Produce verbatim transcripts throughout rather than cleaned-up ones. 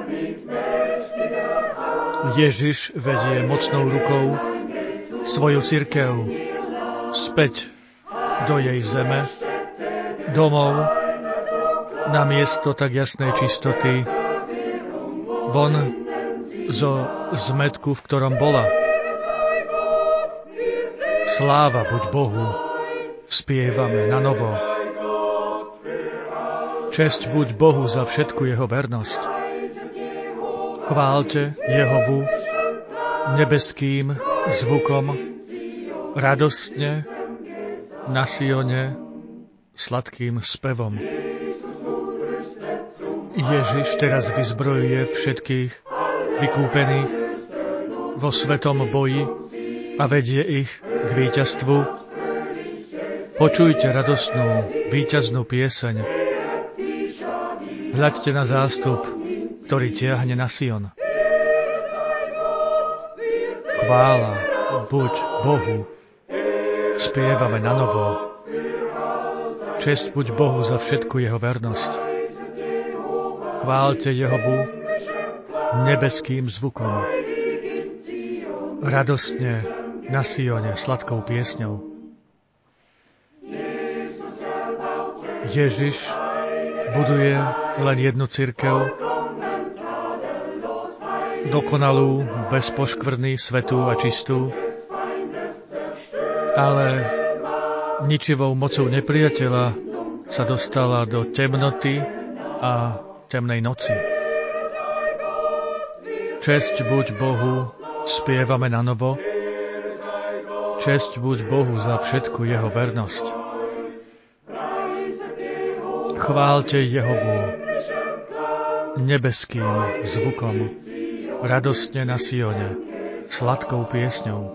Ježiš vedie mocnou rukou svoju cirkev späť do jej zeme, domov, na miesto tak jasnej čistoty, von zo zmätku, v ktorom bola. Sláva buď Bohu, spievame na novo. Česť buď Bohu za všetku jeho vernosť. Chváľte Jehovu nebeským zvukom, radostne na Sione sladkým spevom. Ježiš teraz vyzbrojuje všetkých vykúpených vo svetom boji a vedie ich k víťazstvu. Počujte radostnú víťaznú pieseň. Hľaďte na zástup, ktorý tiahne na Sion. Chvála buď Bohu, spievame na novo. Česť buď Bohu za všetku jeho vernosť. Chváľte Jehovu nebeským zvukom, radostne na Sione sladkou piesňou. Ježiš buduje len jednu cirkev, dokonalú, bez poškvrny, svätú a čistú, ale ničivou mocou nepriateľa sa dostala do temnoty a temnej noci. Česť buď Bohu, spievame na novo. Česť buď Bohu za všetku jeho vernosť. Chváľte Jehovu nebeským zvukom, radostne na Sione, sladkou piesňou.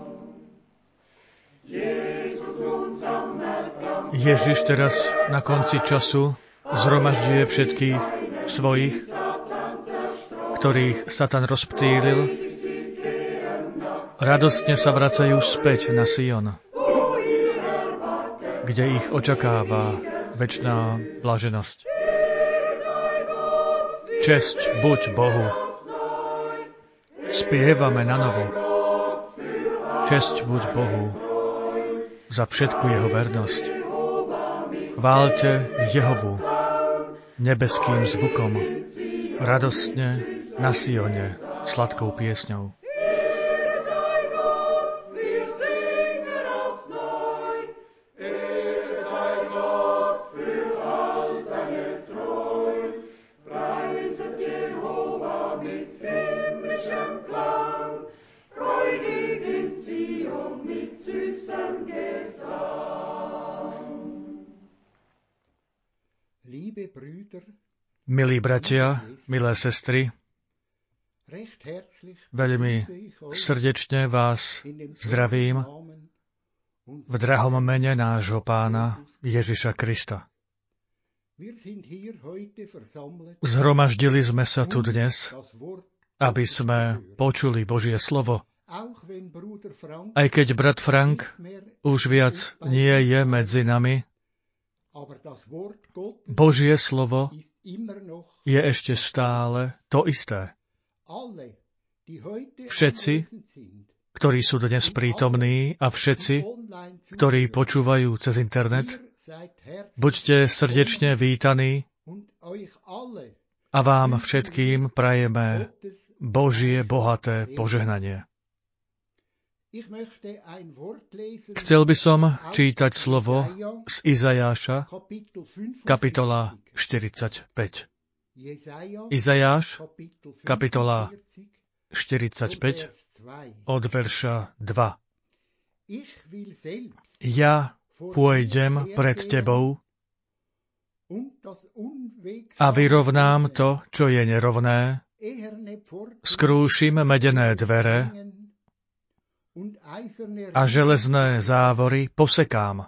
Ježiš teraz na konci času zhromažďuje všetkých svojich, ktorých Satan rozptýlil, radostne sa vracajú späť na Sion, kde ich očakáva večná blaženosť. Česť buď Bohu. Spievame na novo. Česť buď Bohu za všetku jeho vernosť. Chváľte Jehovu nebeským zvukom, radostne na Sione sladkou piesňou. Milí bratia, milé sestry, veľmi srdečne vás zdravím v drahom mene nášho Pána Ježiša Krista. Zhromaždili sme sa tu dnes, aby sme počuli Božie slovo. Aj keď brat Frank už viac nie je medzi nami, Božie slovo je ešte stále to isté. Všetci, ktorí sú dnes prítomní a všetci, ktorí počúvajú cez internet, buďte srdečne vítaní a vám všetkým prajeme Božie bohaté požehnanie. Chcel by som čítať slovo z Izajáša, kapitola štyridsaťpäť. Izajáš, kapitola štyridsaťpäť, od verša dva. Ja pôjdem pred tebou a vyrovnám to, čo je nerovné, skrúšim medené dvere a železné závory posekám.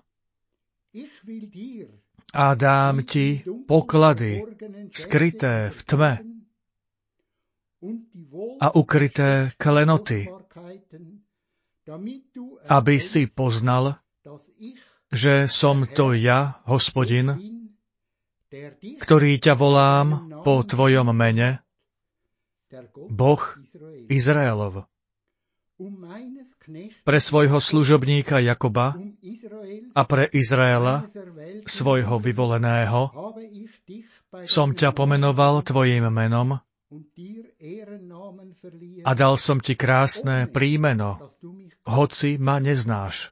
A dám ti poklady skryté v tme a ukryté klenoty, aby si poznal, že som to ja, Hospodin, ktorý ťa volám po tvojom mene, Boh Izraelov. Pre svojho služobníka Jakoba a pre Izraela, svojho vyvoleného, som ťa pomenoval tvojím menom a dal som ti krásne príjmeno, hoci ma neznáš.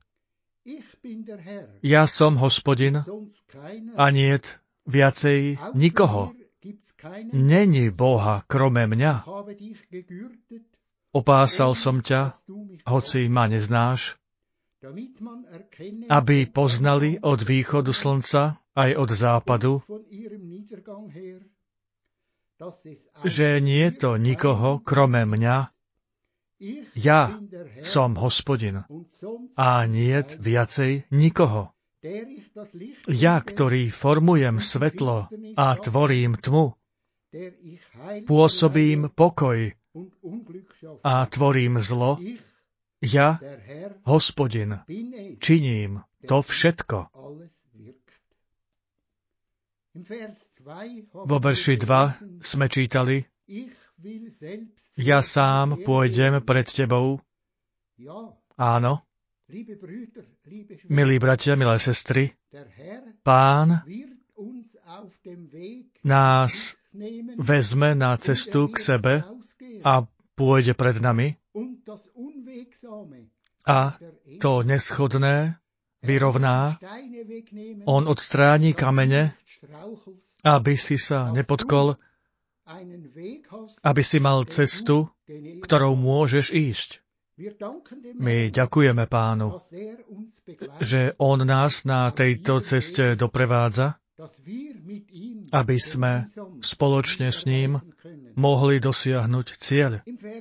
Ja som Hospodin a niet viacej nikoho. Není Boha krome mňa. Opásal som ťa, hoci ma neznáš, aby poznali od východu slnca aj od západu, že nie je to nikoho krome mňa. Ja som Hospodin a niet viacej nikoho. Ja, ktorý formujem svetlo a tvorím tmu, pôsobím pokoj a tvorím zlo, ja, Hospodin, činím to všetko. Vo verši dva sme čítali: Ja sám pôjdem pred tebou. Áno, milí bratia, milé sestry, Pán nás vezme na cestu k sebe a pôjde pred nami a to neschodné vyrovná. On odstráni kamene, aby si sa nepotkol, aby si mal cestu, ktorou môžeš ísť. My ďakujeme Pánu, že On nás na tejto ceste doprevádza, aby sme spoločne s ním mohli dosiahnuť cieľ.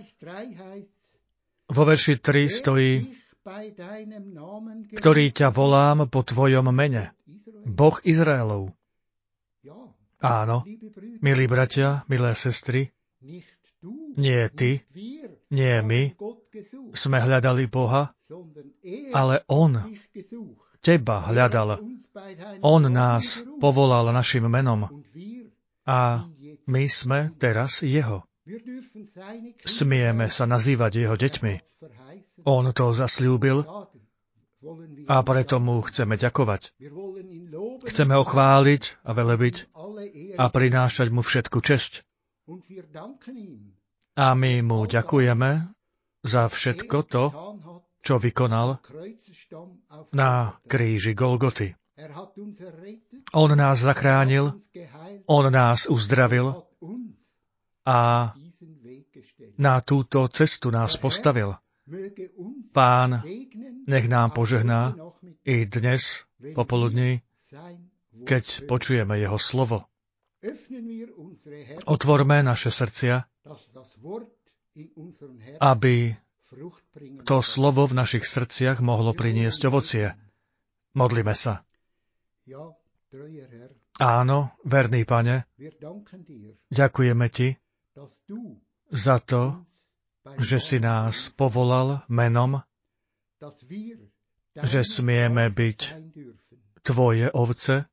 Vo verši tri stojí: Ktorý ťa volám po tvojom mene, Boh Izraelov. Áno, milí bratia, milé sestry, nie ty, nie my sme hľadali Boha, ale On teba hľadal. On nás povolal našim menom a my sme teraz Jeho. Smieme sa nazývať Jeho deťmi. On to zasľúbil a preto Mu chceme ďakovať. Chceme ho chváliť a velebiť a prinášať Mu všetku česť. A my Mu ďakujeme za všetko to, čo vykonal na kríži Golgoty. On nás zachránil, On nás uzdravil a na túto cestu nás postavil. Pán nech nám požehná i dnes popoludní, keď počujeme Jeho slovo. Otvorme naše srdcia, aby to slovo v našich srdciach mohlo priniesť ovocie. Modlíme sa. Áno, verný Pane, ďakujeme Ti za to, že si nás povolal menom, že smieme byť Tvoje ovce,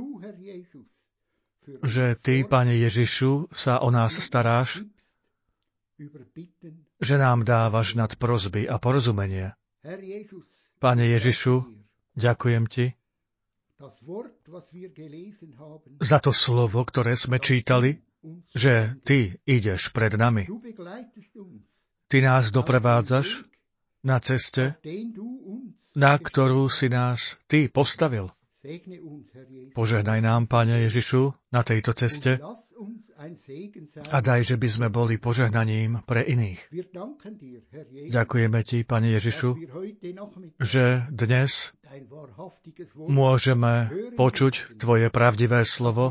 že Ty, Pane Ježišu, sa o nás staráš, že nám dávaš nad prosby a porozumenie. Pane Ježišu, ďakujem Ti za to slovo, ktoré sme čítali, že Ty ideš pred nami. Ty nás doprevádzaš na ceste, na ktorú si nás Ty postavil. Požehnaj nám, Pane Ježišu, na tejto ceste a daj, že by sme boli požehnaním pre iných. Ďakujeme Ti, Pane Ježišu, že dnes môžeme počuť Tvoje pravdivé slovo,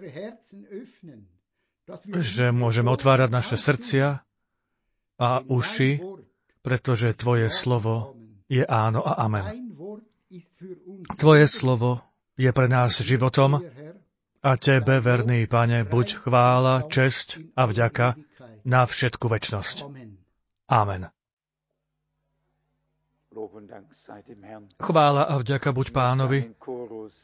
že môžeme otvárať naše srdcia a uši, pretože Tvoje slovo je áno a amen. Tvoje slovo je pre nás životom a Tebe, verný Pane, buď chvála, česť a vďaka na všetku večnosť. Amen. Chvála a vďaka buď Pánovi.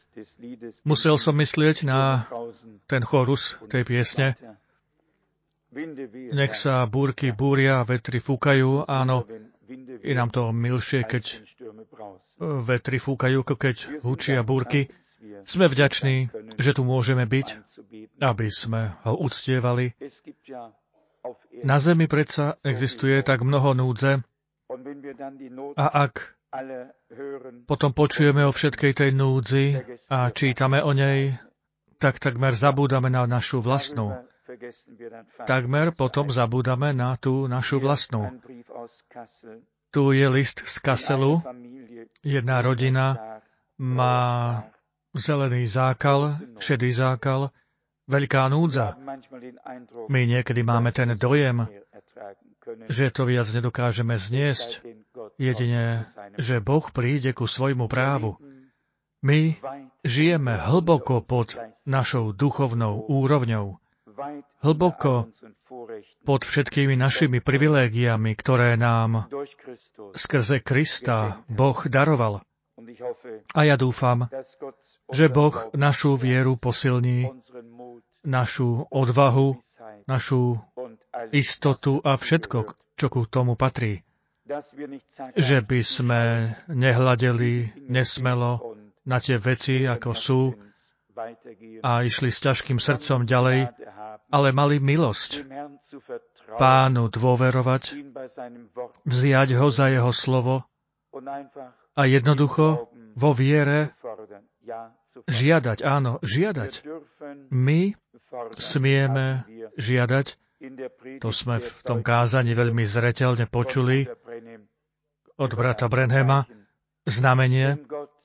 Musel som myslieť na ten chorus tej piesne. nech sa búrky búria, vetry fúkajú. Áno, je nám to milšie, keď vetry fúkajú, ako keď hučia búrky. Sme vďační, že tu môžeme byť, aby sme ho uctievali. Na zemi predsa existuje tak mnoho núdze a ak potom počujeme o všetkej tej núdzi a čítame o nej, tak takmer zabúdame na našu vlastnú. Takmer potom zabúdame na tú našu vlastnú. Tu je list z Kasselu. Jedna rodina má zelený zákal, šedý zákal, veľká núdza. My niekedy máme ten dojem, že to viac nedokážeme zniesť. Jedine, že Boh príde ku svojmu právu. My žijeme hlboko pod našou duchovnou úrovňou. Hlboko pod všetkými našimi privilégiami, ktoré nám skrze Krista Boh daroval. A ja dúfam, že Boh našu vieru posilní, našu odvahu, našu istotu a všetko, čo ku tomu patrí. Že by sme nehľadeli nesmelo na tie veci, ako sú, a išli s ťažkým srdcom ďalej, ale mali milosť Pánu dôverovať, vziať ho za jeho slovo a jednoducho vo viere žiadať, áno, žiadať. My smieme žiadať, to sme v tom kázaní veľmi zreteľne počuli od brata Branhama, znamenie,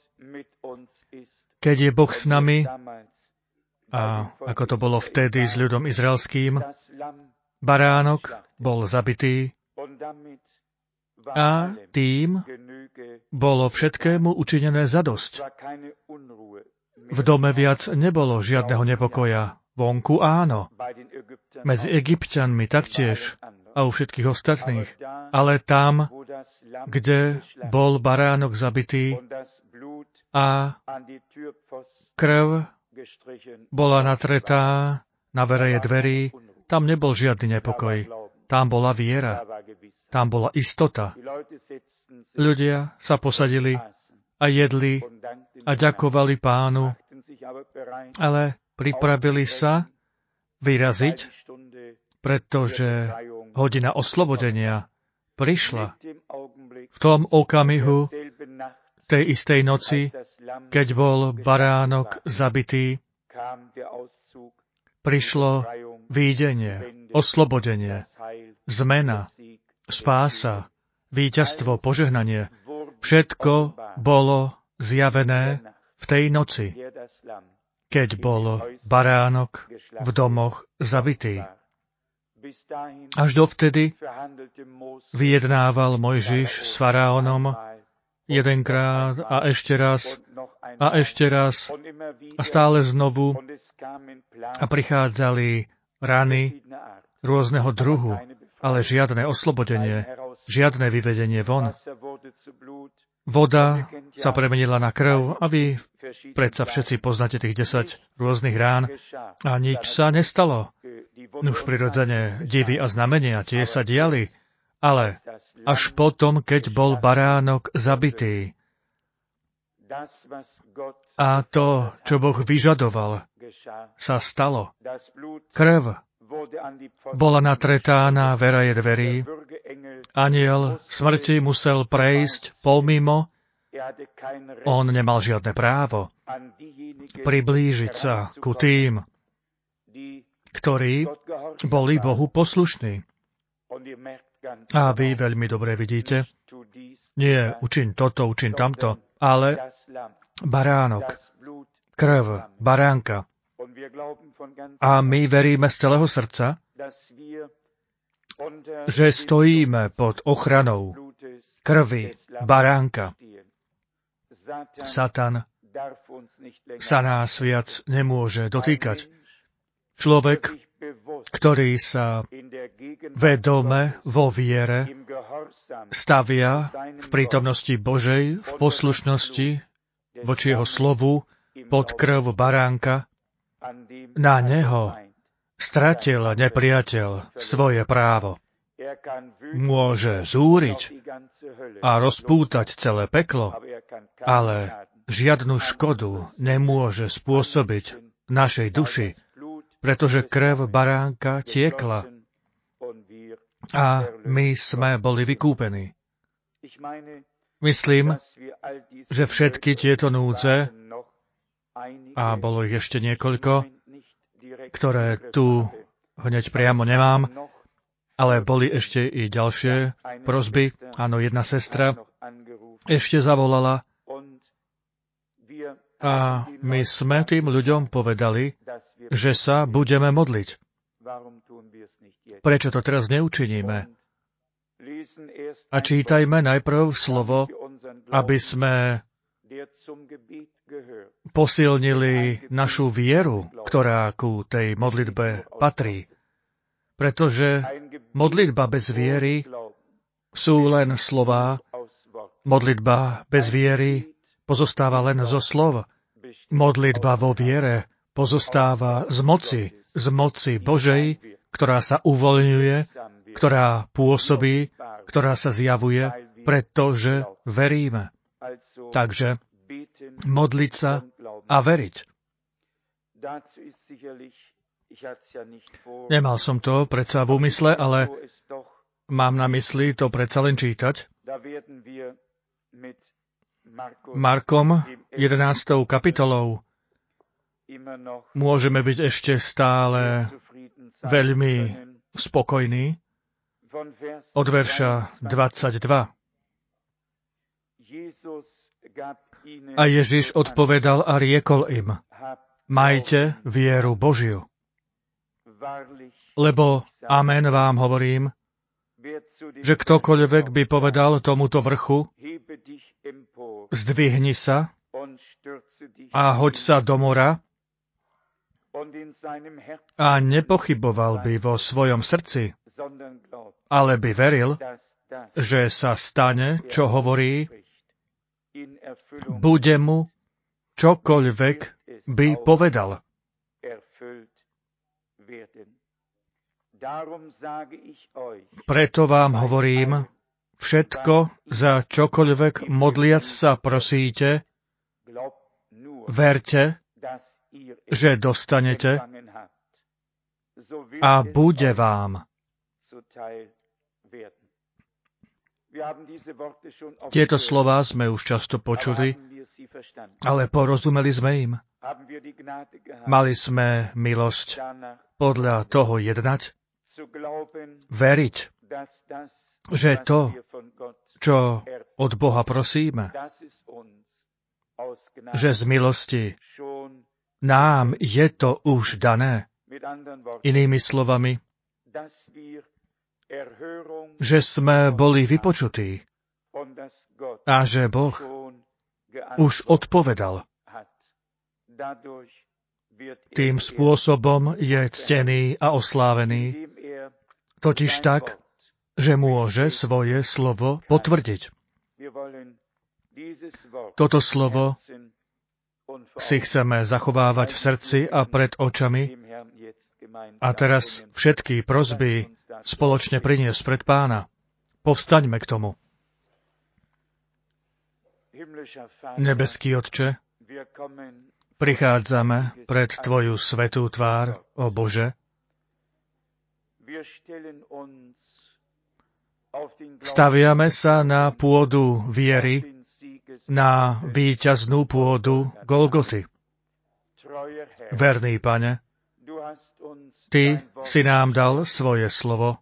keď je Boh s nami, a ako to bolo vtedy s ľudom izraelským, baránok bol zabitý a tým bolo všetkému učinené zadosť. V dome viac nebolo žiadneho nepokoja. Vonku áno. Medzi Egypťanmi taktiež a u všetkých ostatných. Ale tam, kde bol baránok zabitý a krv bola natretá na vereje dverí, tam nebol žiadny nepokoj. Tam bola viera. Tam bola istota. Ľudia sa posadili a jedli a ďakovali Pánu, ale pripravili sa vyraziť, pretože hodina oslobodenia prišla v tom okamihu tej istej noci, keď bol baránok zabitý, prišlo výjdenie, oslobodenie, zmena, spása, víťazstvo, požehnanie. Všetko bolo zjavené v tej noci, keď bol baránok v domoch zabitý. Až dovtedy vyjednával Mojžiš s faraónom jedenkrát a ešte raz a ešte raz a stále znovu a prichádzali rany rôzneho druhu, ale žiadne oslobodenie, žiadne vyvedenie von. Voda sa premenila na krv a vy predsa všetci poznáte tých desať rôznych rán a nič sa nestalo. Už prirodzene divy a znamenia tie sa diali, ale až potom, keď bol baránok zabitý. A to, čo Boh vyžadoval, sa stalo. Krv bola natretá na veraje dverí. Anjel smrti musel prejsť pomimo. On nemal žiadne právo priblížiť sa ku tým, ktorí boli Bohu poslušní. A vy veľmi dobre vidíte, nie učiň toto, učiň tamto, ale baránok, krv, baránka. A my veríme z celého srdca, že stojíme pod ochranou krvi baránka. Satan sa nás viac nemôže dotýkať. Človek, ktorý sa vedome vo viere stavia v prítomnosti Božej, v poslušnosti voči jeho slovu pod krv baránka, na neho stratil nepriateľ svoje právo. Môže zúriť a rozpútať celé peklo, ale žiadnu škodu nemôže spôsobiť našej duši, pretože krev baránka tiekla a my sme boli vykúpení. Myslím, že všetky tieto núdze, a bolo ich ešte niekoľko, ktoré tu hneď priamo nemám, ale boli ešte i ďalšie prosby. Áno, jedna sestra ešte zavolala a my sme tým ľuďom povedali, že sa budeme modliť. Prečo to teraz neučiníme? A čítajme najprv slovo, aby sme posilnili našu vieru, ktorá ku tej modlitbe patrí. Pretože modlitba bez viery sú len slová, modlitba bez viery pozostáva len zo slov. Modlitba vo viere pozostáva z moci, z moci Božej, ktorá sa uvoľňuje, ktorá pôsobí, ktorá sa zjavuje, pretože veríme. Takže modliť sa a veriť. Nemal som to predsa v úmysle, ale mám na mysli to predsa len čítať. Markom jedenástou kapitolou môžeme byť ešte stále veľmi spokojní. Od verša dvadsaťdva. A Ježiš odpovedal a riekol im, majte vieru Božiu. Lebo, amen vám hovorím, že ktokoľvek by povedal tomuto vrchu, zdvihni sa a hoď sa do mora, a nepochyboval by vo svojom srdci, ale by veril, že sa stane, čo hovorí, bude mu čokoľvek by povedal. Preto vám hovorím, všetko, za čokoľvek modliac sa prosíte, verte, že dostanete a bude vám. Tieto slová sme už často počuli, ale porozumeli sme im. Mali sme milosť podľa toho jednať, veriť, že to, čo od Boha prosíme, že z milosti nám je to už dané. Inými slovami, že sme boli vypočutí a že Boh už odpovedal. Tým spôsobom je ctený a oslávený, totiž tak, že môže svoje slovo potvrdiť. Toto slovo si chceme zachovávať v srdci a pred očami a teraz všetky prosby spoločne priniesť pred Pána. Povstaňme k tomu. Nebeský Otče, prichádzame pred Tvoju svätú tvár, o Bože. Staviame sa na pôdu viery, na víťaznú pôdu Golgoty. Verný Pane, Ty si nám dal svoje slovo.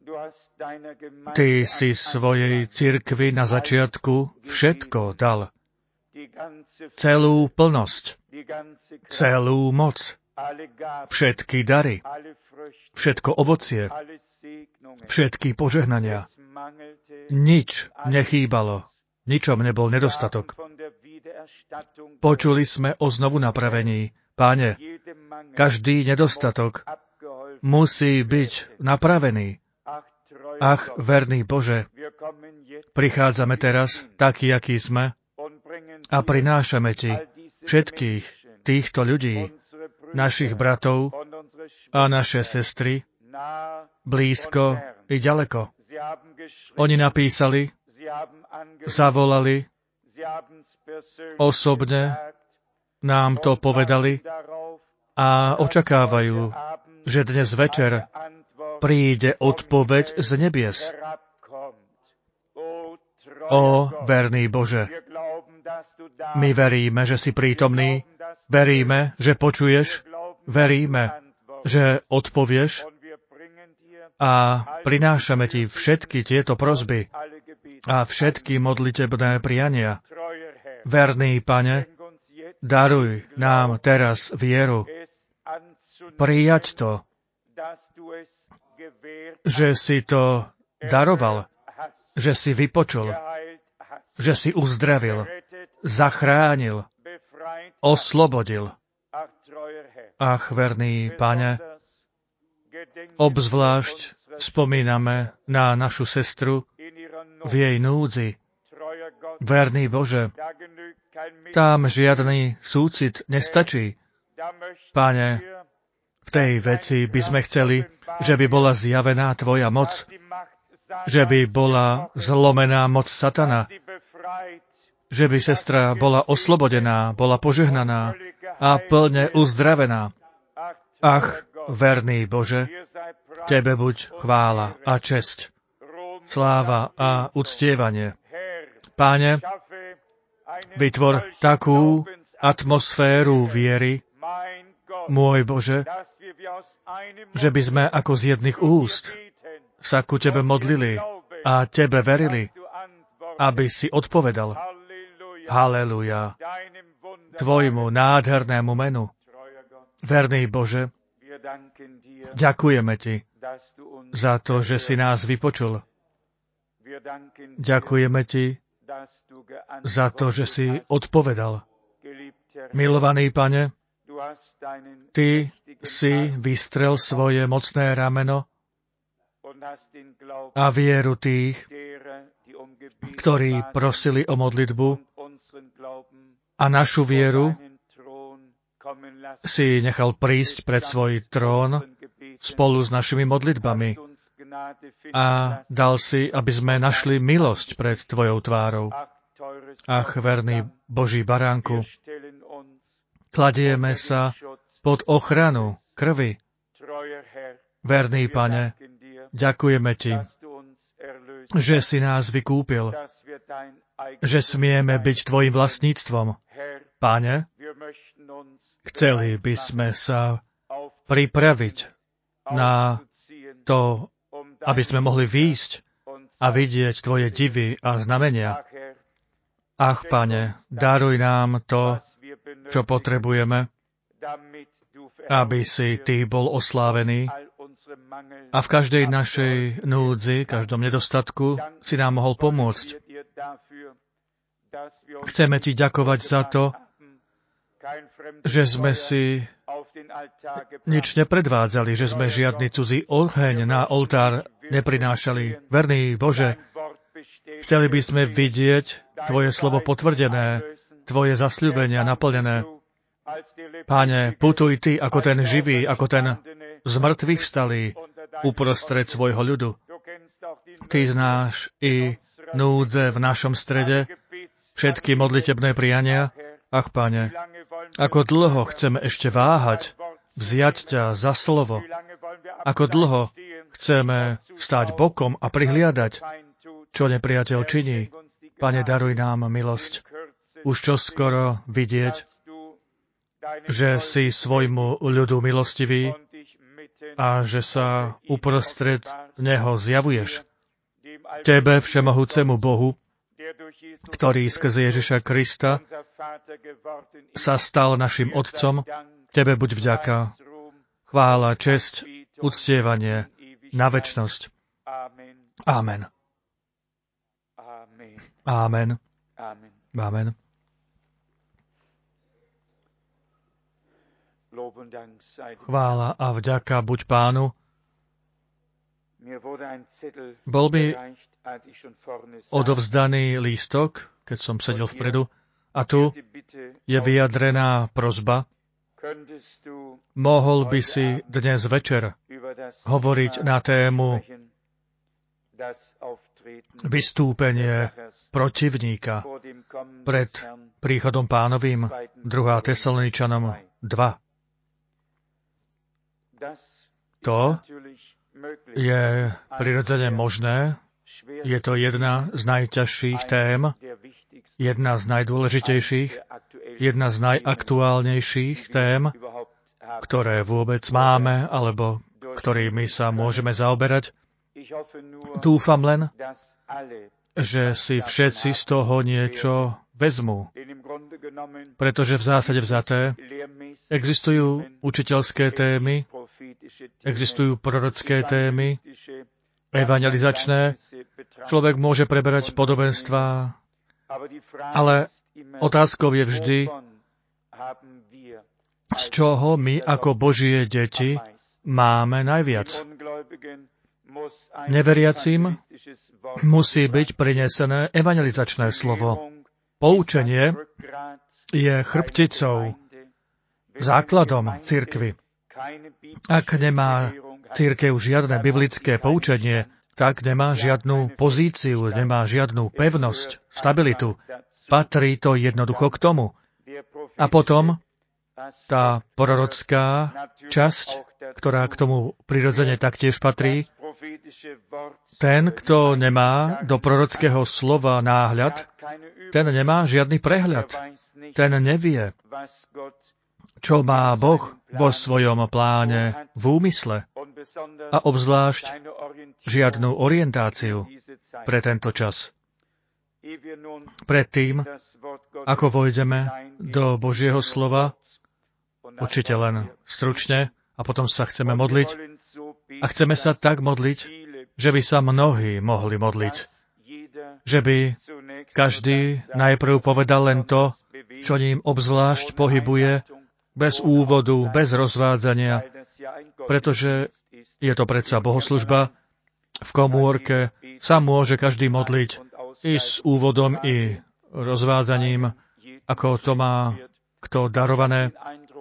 Ty si svojej cirkvi na začiatku všetko dal. Celú plnosť, celú moc, všetky dary, všetko ovocie, všetky požehnania. Nič nechýbalo, ničom nebol nedostatok. Počuli sme o znovu napravení. Páne, každý nedostatok musí byť napravený. Ach, verný Bože, prichádzame teraz, takí, akí sme, a prinášame Ti všetkých týchto ľudí, našich bratov a naše sestry, blízko i ďaleko. Oni napísali, zavolali, osobne nám to povedali a očakávajú, že dnes večer príde odpoveď z nebies. Ó, verný Bože, my veríme, že si prítomný, veríme, že počuješ, veríme, že odpovieš a prinášame Ti všetky tieto prosby a všetky modlitebné priania. Verný Pane, daruj nám teraz vieru, prijať to, že si to daroval, že si vypočul, že si uzdravil, zachránil, oslobodil. Ach, verný Pane, obzvlášť spomíname na našu sestru v jej núdzi. Verný Bože, tam žiadny súcit nestačí. Pane, v tej veci by sme chceli, že by bola zjavená Tvoja moc, že by bola zlomená moc satana, že by sestra bola oslobodená, bola požehnaná a plne uzdravená. Ach, verný Bože, Tebe buď chvála a česť, sláva a uctievanie. Páne, vytvor takú atmosféru viery, môj Bože, že by sme ako z jedných úst sa ku Tebe modlili a Tebe verili, aby si odpovedal. Halelúja, Tvojmu nádhernému menu. Verný Bože, ďakujeme Ti za to, že si nás vypočul. Ďakujeme Ti za to, že si odpovedal. Milovaný Pane, Ty si vystrel svoje mocné rameno a vieru tých, ktorí prosili o modlitbu, a našu vieru si nechal prísť pred svoj trón spolu s našimi modlitbami a dal si, aby sme našli milosť pred Tvojou tvárou. Ach, verný Boží baránku, kladieme sa pod ochranu krvi. Verný Pane, ďakujeme Ti, že si nás vykúpil, že smieme byť Tvojim vlastníctvom. Pane, chceli by sme sa pripraviť na to, aby sme mohli výjsť a vidieť Tvoje divy a znamenia. Ach, Pane, daruj nám to, čo potrebujeme, aby si Ty bol oslávený a v každej našej núdzi, každom nedostatku si nám mohol pomôcť. Chceme Ti ďakovať za to, že sme si nič nepredvádzali, že sme žiadny cudzí oheň na oltár neprinášali. Verný Bože, chceli by sme vidieť Tvoje slovo potvrdené, Tvoje zasľúbenia naplnené. Páne, putuj Ty ako ten živý, ako ten z mŕtvych vstalý uprostred svojho ľudu. Ty znáš i núdze v našom strede, všetky modlitebné priania. Ach, Pane, ako dlho chceme ešte váhať, vziať ťa za slovo, ako dlho chceme stáť bokom a prihliadať, čo nepriateľ činí. Pane, daruj nám milosť. Už čoskoro vidieť, že si svojmu ľudu milostivý a že sa uprostred neho zjavuješ. Tebe, všemohúcemu Bohu, ktorý skrze Ježiša Krista sa stal našim Otcom, Tebe buď vďaka, chvála, česť, uctievanie na večnosť. Amen. Amen. Amen. Chvála a vďaka buď Pánu. Bol mi odovzdaný lístok, keď som sedel vpredu, a tu je vyjadrená prosba. mohol by si dnes večer hovoriť na tému vystúpenie protivníka pred príchodom Pánovým, druhá Tesaloničanom dva. To je prirodzene možné. Je to jedna z najťažších tém, jedna z najdôležitejších, jedna z najaktuálnejších tém, ktoré vôbec máme, alebo ktorými sa môžeme zaoberať. Dúfam len, že si všetci z toho niečo vezmú, pretože v zásade vzaté existujú učiteľské témy, existujú prorocké témy, evangelizačné. Človek môže preberať podobenstvá, ale otázkou je vždy, z čoho my ako Božie deti máme najviac. Neveriacim musí byť prinesené evangelizačné slovo. Poučenie je chrbticou, základom cirkvi. Ak nemá cirkev žiadne biblické poučenie, tak nemá žiadnu pozíciu, nemá žiadnu pevnosť, stabilitu. Patrí to jednoducho k tomu. A potom tá prorocká časť, ktorá k tomu prirodzene taktiež patrí, ten, kto nemá do prorockého slova náhľad, ten nemá žiadny prehľad. Ten nevie, čo má Boh vo svojom pláne v úmysle a obzvlášť žiadnu orientáciu pre tento čas. Predtým, ako vojdeme do Božieho slova, určite len stručne, a potom sa chceme modliť. A chceme sa tak modliť, že by sa mnohí mohli modliť. Že by každý najprv povedal len to, čo ním obzvlášť pohybuje, bez úvodu, bez rozvádzania, pretože je to predsa bohoslužba. V komórke sa môže každý modliť i s úvodom, i rozvádzaním, ako to má kto darované.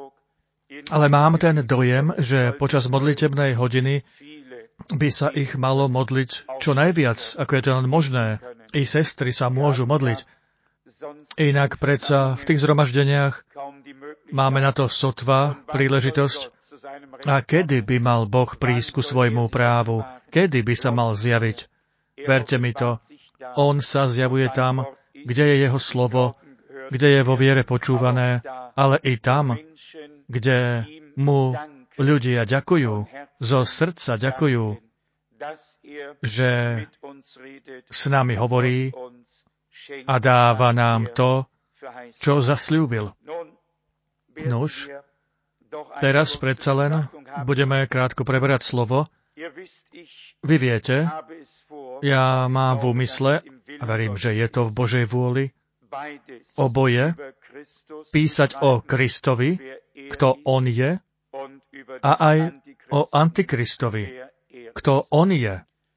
Ale mám ten dojem, že počas modlitebnej hodiny by sa ich malo modliť čo najviac, ako je to len možné. I sestry sa môžu modliť. Inak predsa v tých zhromaždeniach máme na to sotva príležitosť. A kedy by mal Boh prísť ku svojmu právu? Kedy by sa mal zjaviť? Verte mi to, on sa zjavuje tam, kde je jeho slovo, kde je vo viere počúvané, ale i tam, kde mu ľudia ďakujú, zo srdca ďakujú, že s nami hovorí a dáva nám to, čo zasľúbil. Nuž, teraz predsa len budeme krátko preberať slovo. Vy viete, ja mám v úmysle, a verím, že je to v Božej vôli, oboje, písať o Kristovi, kto on je, a aj o Antikristovi, kto on je.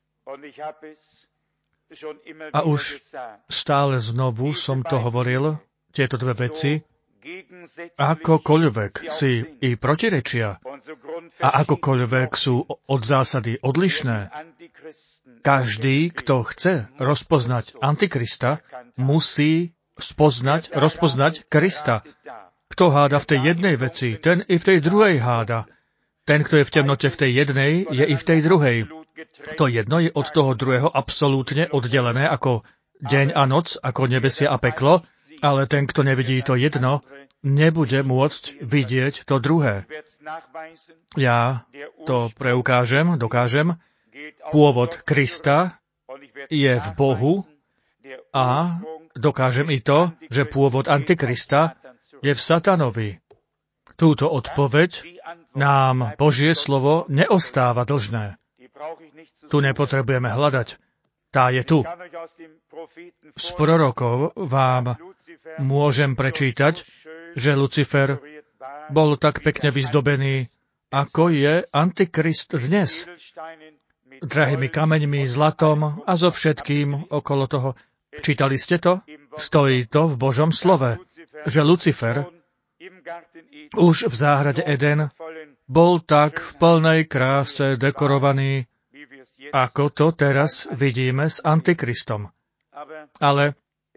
A už stále znovu som to hovoril, tieto dve veci, akokoľvek si i protirečia a akokoľvek sú od zásady odlišné, každý, kto chce rozpoznať Antikrista, musí spoznať, rozpoznať Krista. Kto háda v tej jednej veci, ten i v tej druhej háda. Ten, kto je v temnote v tej jednej, je i v tej druhej. To jedno je od toho druhého absolútne oddelené ako deň a noc, ako nebesia a peklo, ale ten, kto nevidí to jedno, nebude môcť vidieť to druhé. Ja to preukážem, dokážem. Pôvod Krista je v Bohu a dokážem i to, že pôvod Antikrista je v Satanovi. Túto odpoveď nám Božie slovo neostáva dlžné. Tu nepotrebujeme hľadať. Tá je tu. Z prorokov vám môžem prečítať, že Lucifer bol tak pekne vyzdobený, ako je Antikrist dnes. Drahými kameňmi, zlatom a so všetkým okolo toho. Čítali ste to? Stojí to v Božom slove, že Lucifer už v záhrade Eden bol tak v plnej kráse dekorovaný, ako to teraz vidíme s Antikristom. Ale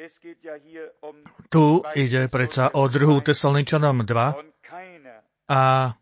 tu ide predsa o druhú Tesaloničanom dva a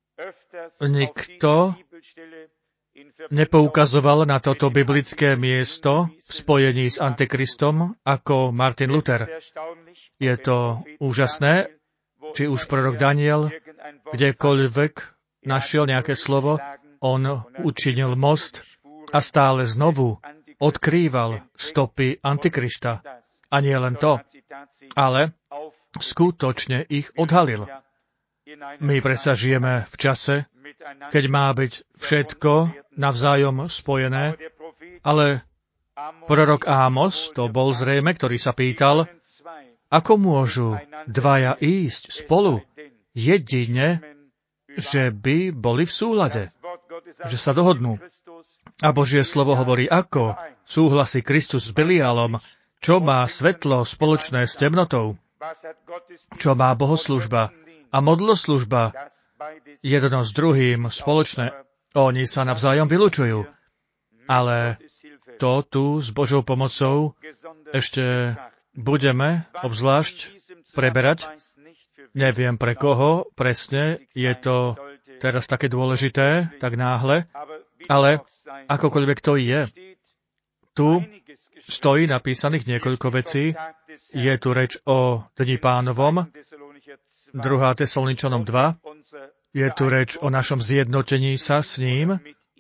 nikto nepoukazoval na toto biblické miesto v spojení s Antikristom ako Martin Luther. Je to úžasné, či už prorok Daniel kdekoľvek našiel nejaké slovo, on učinil most a stále znovu odkrýval stopy Antikrista. A nie len to, ale skutočne ich odhalil. My predsa žijeme v čase, keď má byť všetko navzájom spojené, ale prorok Ámos to bol zrejme, ktorý sa pýtal, ako môžu dvaja ísť spolu jedine, že by boli v súlade, že sa dohodnú. A Božie slovo hovorí, ako súhlasí Kristus s Beliálom, čo má svetlo spoločné s temnotou, čo má bohoslužba a modloslužba jedno s druhým spoločné. Oni sa navzájom vylučujú. Ale to tu s Božou pomocou ešte budeme obzvlášť preberať. Neviem pre koho presne je to teraz také dôležité, tak náhle, ale akokoľvek to je. Tu stojí napísaných niekoľko vecí. Je tu reč o Dni Pánovom, druhá Tesaloničanom dva. Je tu reč o našom zjednotení sa s ním.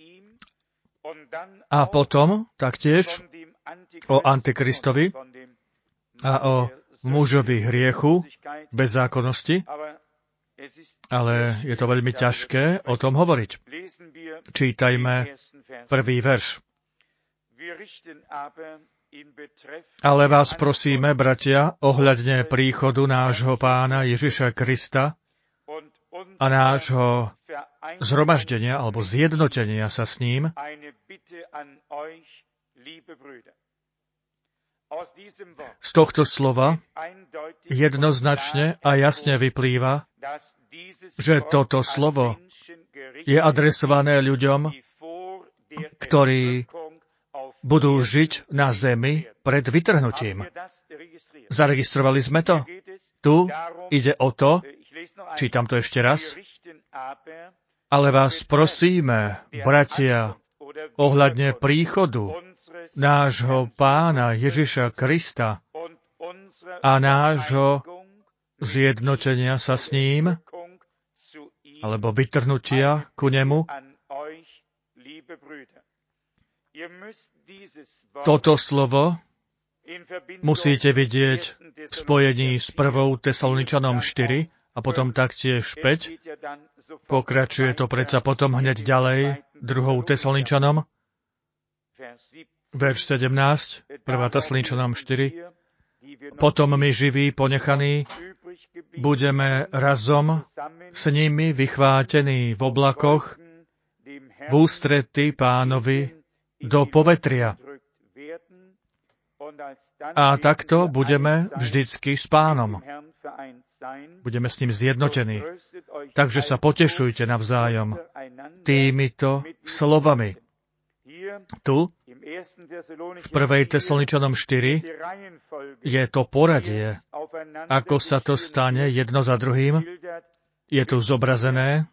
A potom taktiež o Antikristovi a o mužovi hriechu, bezzákonnosti. Ale je to veľmi ťažké o tom hovoriť. Čítajme prvý verš. Ale vás prosíme, bratia, ohľadne príchodu nášho Pána Ježiša Krista a nášho zhromaždenia alebo zjednotenia sa s ním, z tohto slova jednoznačne a jasne vyplýva, že toto slovo je adresované ľuďom, ktorí budú žiť na zemi pred vytrhnutím. Zaregistrovali sme to? Tu ide o to, čítam to ešte raz, ale vás prosíme, bratia, ohľadne príchodu nášho Pána Ježiša Krista a nášho zjednotenia sa s ním, alebo vytrhnutia ku nemu. Toto slovo musíte vidieť v spojení s prvou Tesaloničanom štyri a potom taktiež päť. Pokračuje to predsa potom hneď ďalej druhou Tesaloničanom. Verš sedemnásť, prvá Tesaloničanom štyri. Potom my živí, ponechaní, budeme razom s nimi vychvátení v oblakoch v ústrety Pánovi do povetria. A takto budeme vždycky s Pánom. Budeme s ním zjednotení. Takže sa potešujte navzájom týmito slovami. Tu, v prvej Tesaloničanom štyri, je to poradie, ako sa to stane jedno za druhým. Je tu zobrazené,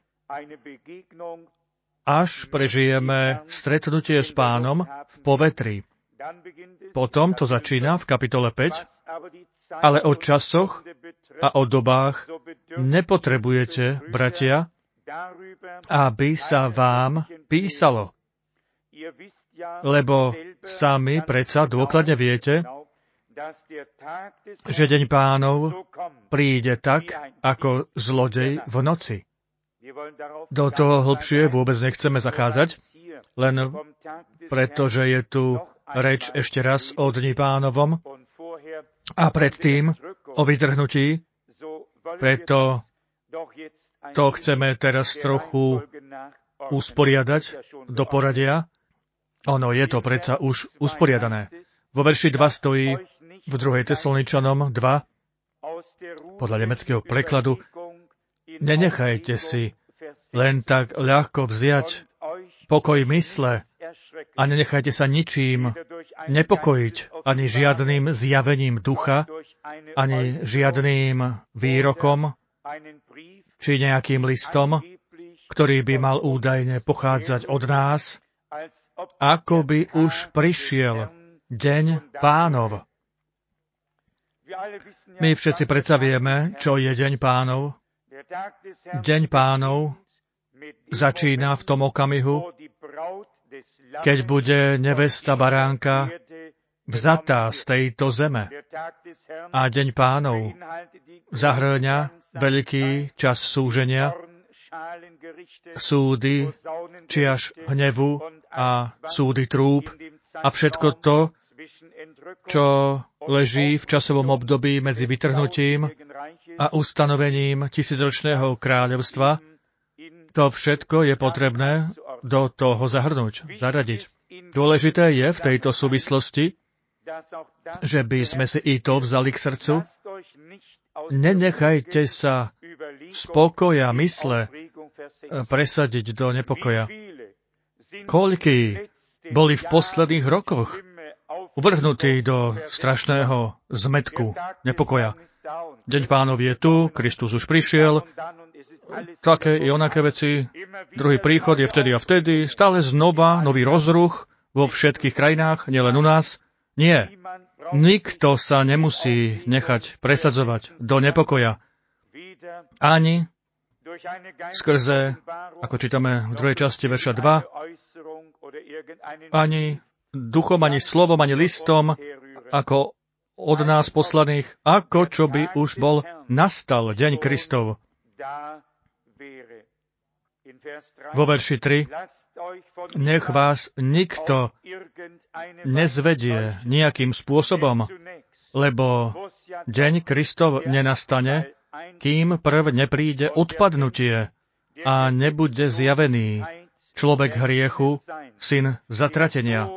až prežijeme stretnutie s Pánom v povetri. Potom to začína v kapitole päť, ale o časoch a o dobách nepotrebujete, bratia, aby sa vám písalo. Lebo sami predsa dôkladne viete, že deň Pánov príde tak, ako zlodej v noci. Do toho hlbšie vôbec nechceme zachádzať, len preto, že je tu reč ešte raz o Dni Pánovom a predtým o vytrhnutí, preto to chceme teraz trochu usporiadať do poradia. Ono je to predsa už usporiadané. Vo verši dva stojí v druhej Tesaloničanom dva, podľa nemeckého prekladu, Nenechajte si len tak ľahko vziať pokoj mysle a nenechajte sa ničím nepokojiť, ani žiadnym zjavením ducha, ani žiadnym výrokom, či nejakým listom, ktorý by mal údajne pochádzať od nás, ako by už prišiel deň Pánov. My všetci predsa vieme, čo je deň Pánov. Deň Pánov začína v tom okamihu, keď bude nevesta baránka vzatá z tejto zeme. A deň Pánov zahrňa veľký čas súženia, súdy, čiaž hnevu a súdy trúb a všetko to, čo leží v časovom období medzi vytrhnutím a ustanovením tisícročného kráľovstva, to všetko je potrebné do toho zahrnúť, zaradiť. Dôležité je v tejto súvislosti, že by sme si i to vzali k srdcu. Nenechajte sa z pokoja mysle presadiť do nepokoja. Koľkí boli v posledných rokoch uvrhnutí do strašného zmätku, nepokoja. Deň Pánov je tu, Kristus už prišiel, také i onaké veci, druhý príchod je vtedy a vtedy, stále znova nový rozruch vo všetkých krajinách, nielen u nás. Nie, nikto sa nemusí nechať presadzovať do nepokoja. Ani skrze, ako čítame v druhej časti verša dva, ani duchom, ani slovom, ani listom, ako od nás poslaných, ako čo by už bol nastal deň Kristov. Vo verši tri, nech vás nikto nezvedie nejakým spôsobom, lebo deň Kristov nenastane, kým prv nepríde odpadnutie a nebude zjavený človek hriechu, syn zatratenia,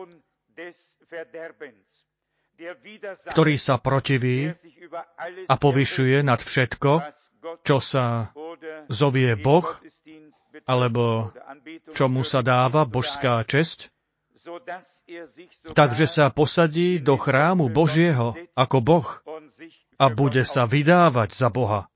ktorý sa protiví a povyšuje nad všetko, čo sa zovie Boh, alebo čomu sa dáva božská česť, takže sa posadí do chrámu Božieho ako Boh a bude sa vydávať za Boha.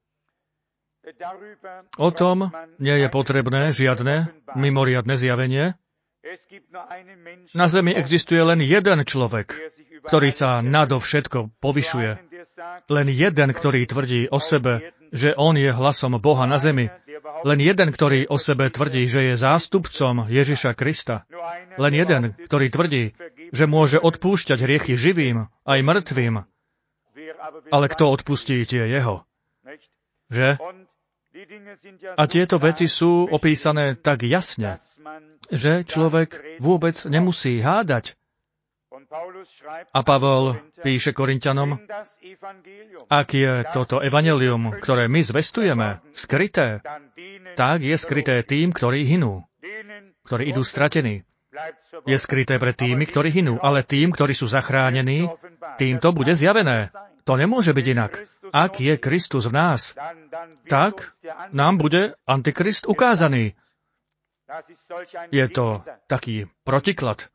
O tom nie je potrebné žiadne mimoriadne zjavenie. Na zemi existuje len jeden človek, ktorý sa nadovšetko povyšuje. Len jeden, ktorý tvrdí o sebe, že on je hlasom Boha na zemi. Len jeden, ktorý o sebe tvrdí, že je zástupcom Ježiša Krista. Len jeden, ktorý tvrdí, že môže odpúšťať hriechy živým aj mŕtvým. Ale kto odpustí tie jeho? Že? A tieto veci sú opísané tak jasne, že človek vôbec nemusí hádať. A Pavol píše Korinťanom, ak je toto evanjelium, ktoré my zvestujeme, skryté, tak je skryté tým, ktorí hynú, ktorí idú stratení. Je skryté pre tými, ktorí hynú, ale tým, ktorí sú zachránení, tým to bude zjavené. To nemôže byť inak. Ak je Kristus v nás, tak nám bude Antikrist ukázaný. Je to taký protiklad.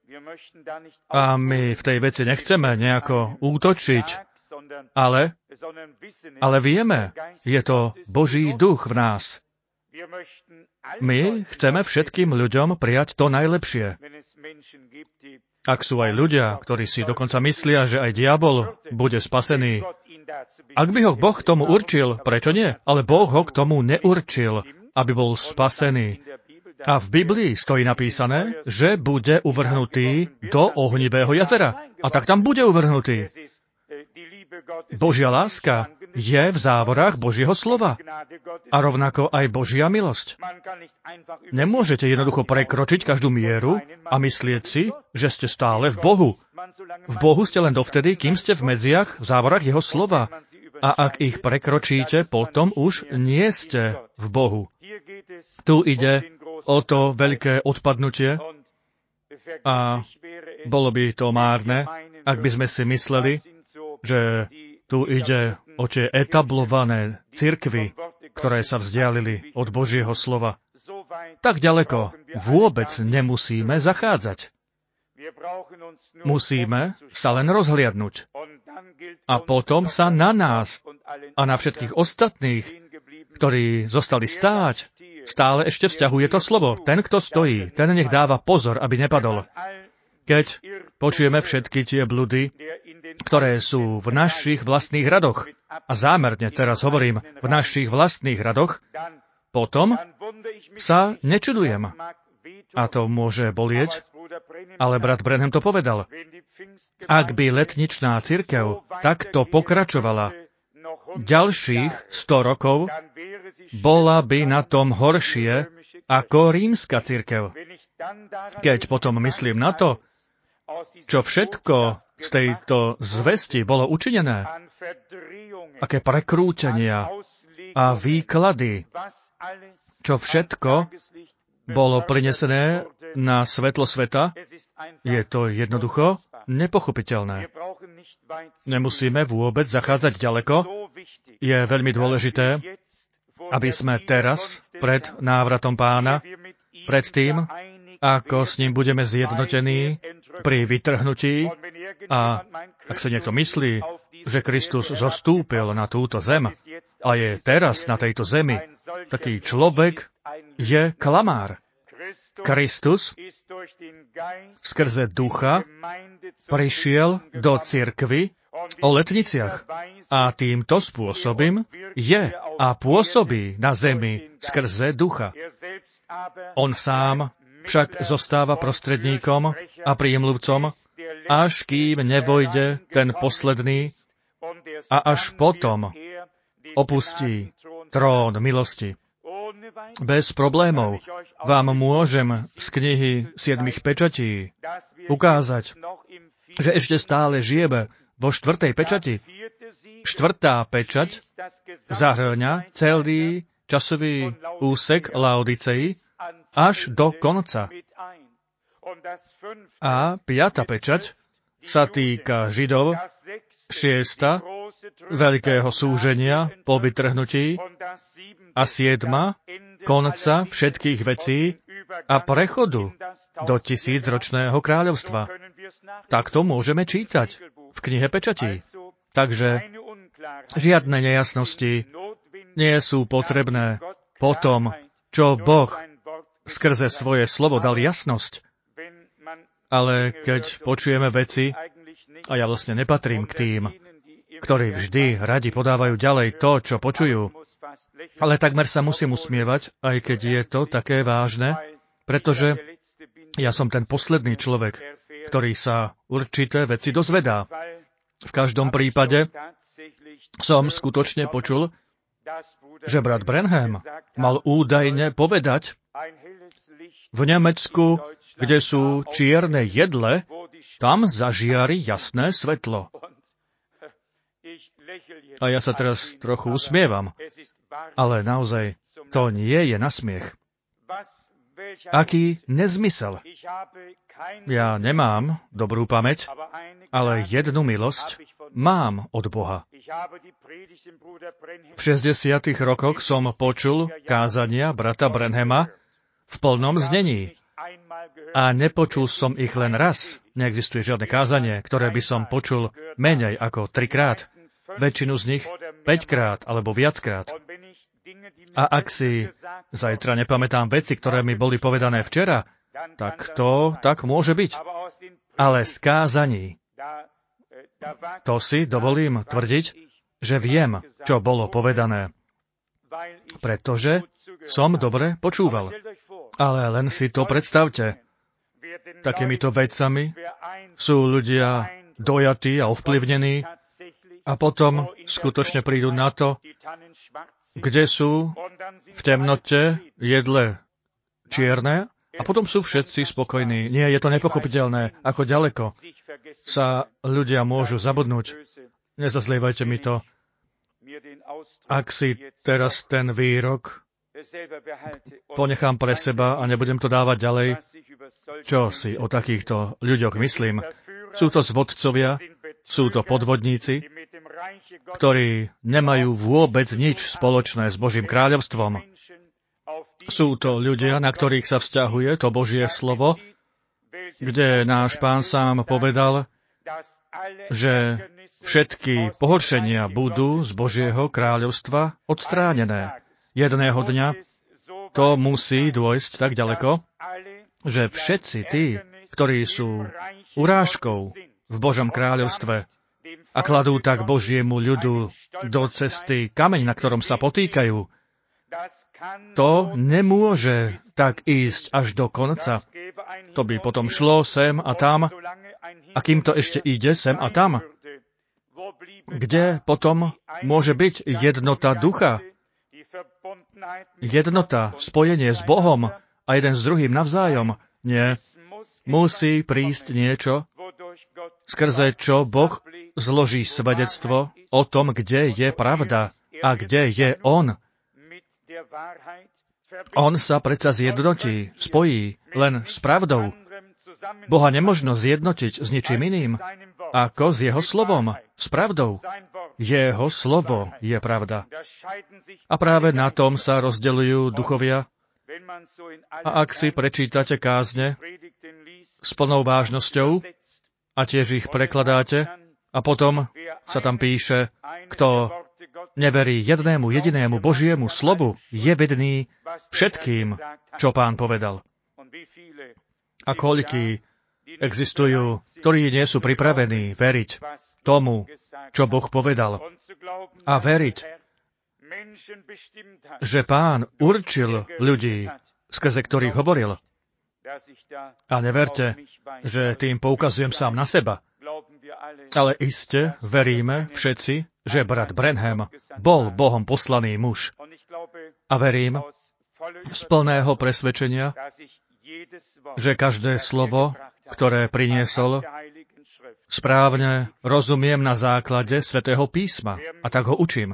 A my v tej veci nechceme nejako útočiť, ale, ale vieme, je to Boží duch v nás. My chceme všetkým ľuďom prijať to najlepšie. Ak sú aj ľudia, ktorí si dokonca myslia, že aj diabol bude spasený, ak by ho Boh k tomu určil, prečo nie? Ale Boh ho k tomu neurčil, aby bol spasený. A v Biblii stojí napísané, že bude uvrhnutý do ohnivého jazera. A tak tam bude uvrhnutý. Božia láska je v závorách Božieho slova. A rovnako aj Božia milosť. Nemôžete jednoducho prekročiť každú mieru a myslieť si, že ste stále v Bohu. V Bohu ste len dovtedy, kým ste v medziach, v závorách Jeho slova. A ak ich prekročíte, potom už nie ste v Bohu. Tu ide o to veľké odpadnutie a bolo by to márne, ak by sme si mysleli, že tu ide o tie etablované cirkvy, ktoré sa vzdialili od Božieho slova. Tak ďaleko vôbec nemusíme zachádzať. Musíme sa len rozhliadnuť. A potom sa na nás a na všetkých ostatných, ktorí zostali stáť, stále ešte vzťahuje to slovo. Ten, kto stojí, ten nech dáva pozor, aby nepadol. Keď počujeme všetky tie bludy, ktoré sú v našich vlastných radoch, a zámerne teraz hovorím v našich vlastných radoch, potom sa nečudujem. A to môže bolieť, ale brat Branham to povedal. Ak by letničná cirkev takto pokračovala ďalších sto rokov, bola by na tom horšie ako rímska cirkev. Keď potom myslím na to, čo všetko z tejto zvesti bolo učinené, aké prekrútenia a výklady, čo všetko bolo prinesené na svetlo sveta, je to jednoducho nepochopiteľné. Nemusíme vôbec zachádzať ďaleko. Je veľmi dôležité, aby sme teraz, pred návratom Pána, pred tým, ako s ním budeme zjednotení pri vytrhnutí, a ak sa niekto myslí, že Kristus zostúpil na túto zem a je teraz na tejto zemi, taký človek je klamár. Kristus skrze ducha prišiel do cirkvi o letniciach a týmto spôsobom je a pôsobí na zemi skrze ducha. On sám však zostáva prostredníkom a prímluvcom, až kým nevojde ten posledný a až potom opustí trón milosti. Bez problémov vám môžem z knihy siedmich pečatí ukázať, že ešte stále žijeme vo štvrtej pečati. Štvrtá pečať zahŕňa celý časový úsek Laodicei až do konca. A piata pečať sa týka Židov, šiesta veľkého súženia po vytrhnutí a siedma konca všetkých vecí a prechodu do tisícročného kráľovstva. Takto môžeme čítať v knihe pečatí. Takže žiadne nejasnosti nie sú potrebné po tom, čo Boh skrze svoje slovo dal jasnosť. Ale keď počujeme veci, a ja vlastne nepatrím k tým, ktorí vždy radi podávajú ďalej to, čo počujú, ale takmer sa musím usmievať, aj keď je to také vážne, pretože ja som ten posledný človek, ktorý sa určité veci dozvedá. V každom prípade som skutočne počul, že brat Branham mal údajne povedať, v Nemecku, kde sú čierne jedle, tam zažiari jasné svetlo. A ja sa teraz trochu usmievam, ale naozaj to nie je na smiech. Aký nezmysel. Ja nemám dobrú pamäť, ale jednu milosť mám od Boha. V šesťdesiatych rokoch som počul kázania brata Branhama v plnom znení. A nepočul som ich len raz. Neexistuje žiadne kázanie, ktoré by som počul menej ako trikrát. Väčšinu z nich päťkrát alebo viackrát. A ak si zajtra nepamätám veci, ktoré mi boli povedané včera, tak to tak môže byť. Ale z kázaní, to si dovolím tvrdiť, že viem, čo bolo povedané. Pretože som dobre počúval. Ale len si to predstavte. Takýmito vecami sú ľudia dojatí a ovplyvnení a potom skutočne prídu na to, kde sú v temnote jedle čierne a potom sú všetci spokojní. Nie, je to nepochopiteľné, ako ďaleko sa ľudia môžu zabudnúť. Nezazlievajte mi to. Ak si teraz ten výrok ponechám pre seba a nebudem to dávať ďalej, čo si o takýchto ľuďoch myslím. Sú to zvodcovia, sú to podvodníci ktorí nemajú vôbec nič spoločné s Božím kráľovstvom. Sú to ľudia, na ktorých sa vzťahuje to Božie slovo, kde náš Pán sám povedal, že všetky pohoršenia budú z Božieho kráľovstva odstránené. Jedného dňa to musí dôjsť tak ďaleko, že všetci tí, ktorí sú urážkou v Božom kráľovstve a kladú tak Božiemu ľudu do cesty kameň, na ktorom sa potýkajú, to nemôže tak ísť až do konca. To by potom šlo sem a tam, a kým to ešte ide sem a tam, kde potom môže byť jednota ducha, jednota, spojenie s Bohom a jeden s druhým navzájom. Nie. Musí prísť niečo, skrze čo Boh zloží svedectvo o tom, kde je pravda a kde je On. On sa predsa zjednotí, spojí len s pravdou. Boha nemožno zjednotiť s ničím iným, ako s Jeho slovom, s pravdou. Jeho slovo je pravda. A práve na tom sa rozdeľujú duchovia. A ak si prečítate kázne s plnou vážnosťou a tiež ich prekladáte, a potom sa tam píše, kto neverí jednému jedinému Božiemu slovu, je bedný všetkým, čo Pán povedal. A koľkí existujú, ktorí nie sú pripravení veriť tomu, čo Boh povedal. A veriť, že Pán určil ľudí, skrze ktorých hovoril. A neverte, že tým poukazujem sám na seba. Ale iste veríme všetci, že brat Branham bol Bohom poslaný muž. A verím z plného presvedčenia, že každé slovo, ktoré priniesol, správne rozumiem na základe Svätého písma a tak ho učím.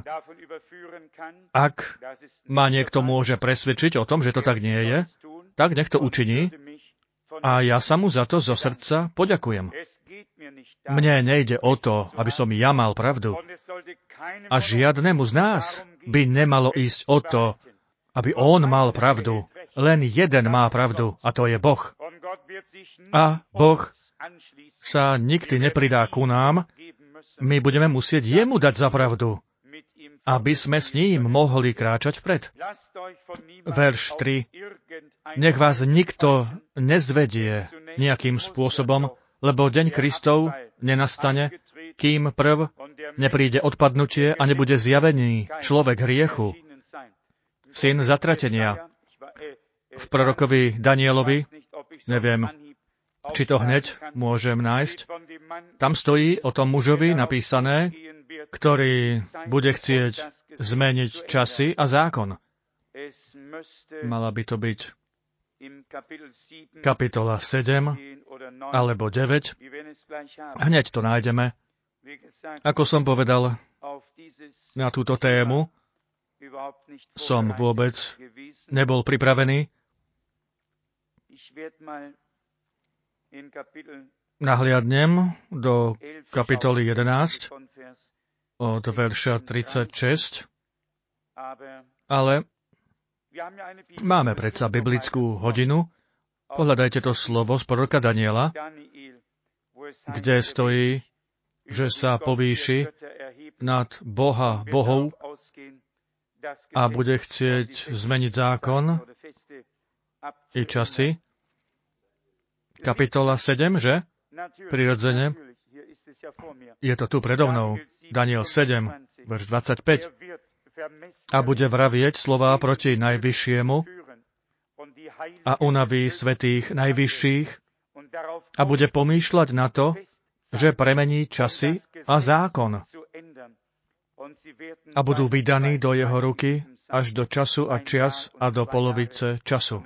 Ak ma niekto môže presvedčiť o tom, že to tak nie je, tak nech to učiní a ja sa mu za to zo srdca poďakujem. Mne nejde o to, aby som ja mal pravdu. A žiadnemu z nás by nemalo ísť o to, aby on mal pravdu. Len jeden má pravdu, a to je Boh. A Boh sa nikdy nepridá ku nám, my budeme musieť jemu dať za pravdu, aby sme s ním mohli kráčať vpred. Verš tri. Nech vás nikto nezvedie nejakým spôsobom, lebo deň Kristov nenastane, kým prv nepríde odpadnutie a nebude zjavený človek hriechu, syn zatratenia. V prorokovi Danielovi, neviem, či to hneď môžem nájsť, tam stojí o tom mužovi napísané, ktorý bude chcieť zmeniť časy a zákon. Mala by to byť kapitola sedem alebo deväť. Hneď to nájdeme. Ako som povedal, na túto tému som vôbec nebol pripravený. Nahliadnem do kapitoly jedenásť od verša tridsaťšesť, ale máme predsa biblickú hodinu. Pohľadajte to slovo z proroka Daniela, kde stojí, že sa povýši nad Boha bohov a bude chcieť zmeniť zákon i časy. Kapitola sedem, že? Prirodzene. Je to tu predo mnou. Daniel sedem, verš dvadsaťpäť. A bude vravieť slová proti Najvyššiemu a unaví svätých najvyšších a bude pomýšľať na to, že premení časy a zákon a budú vydaní do jeho ruky až do času a čias a do polovice času.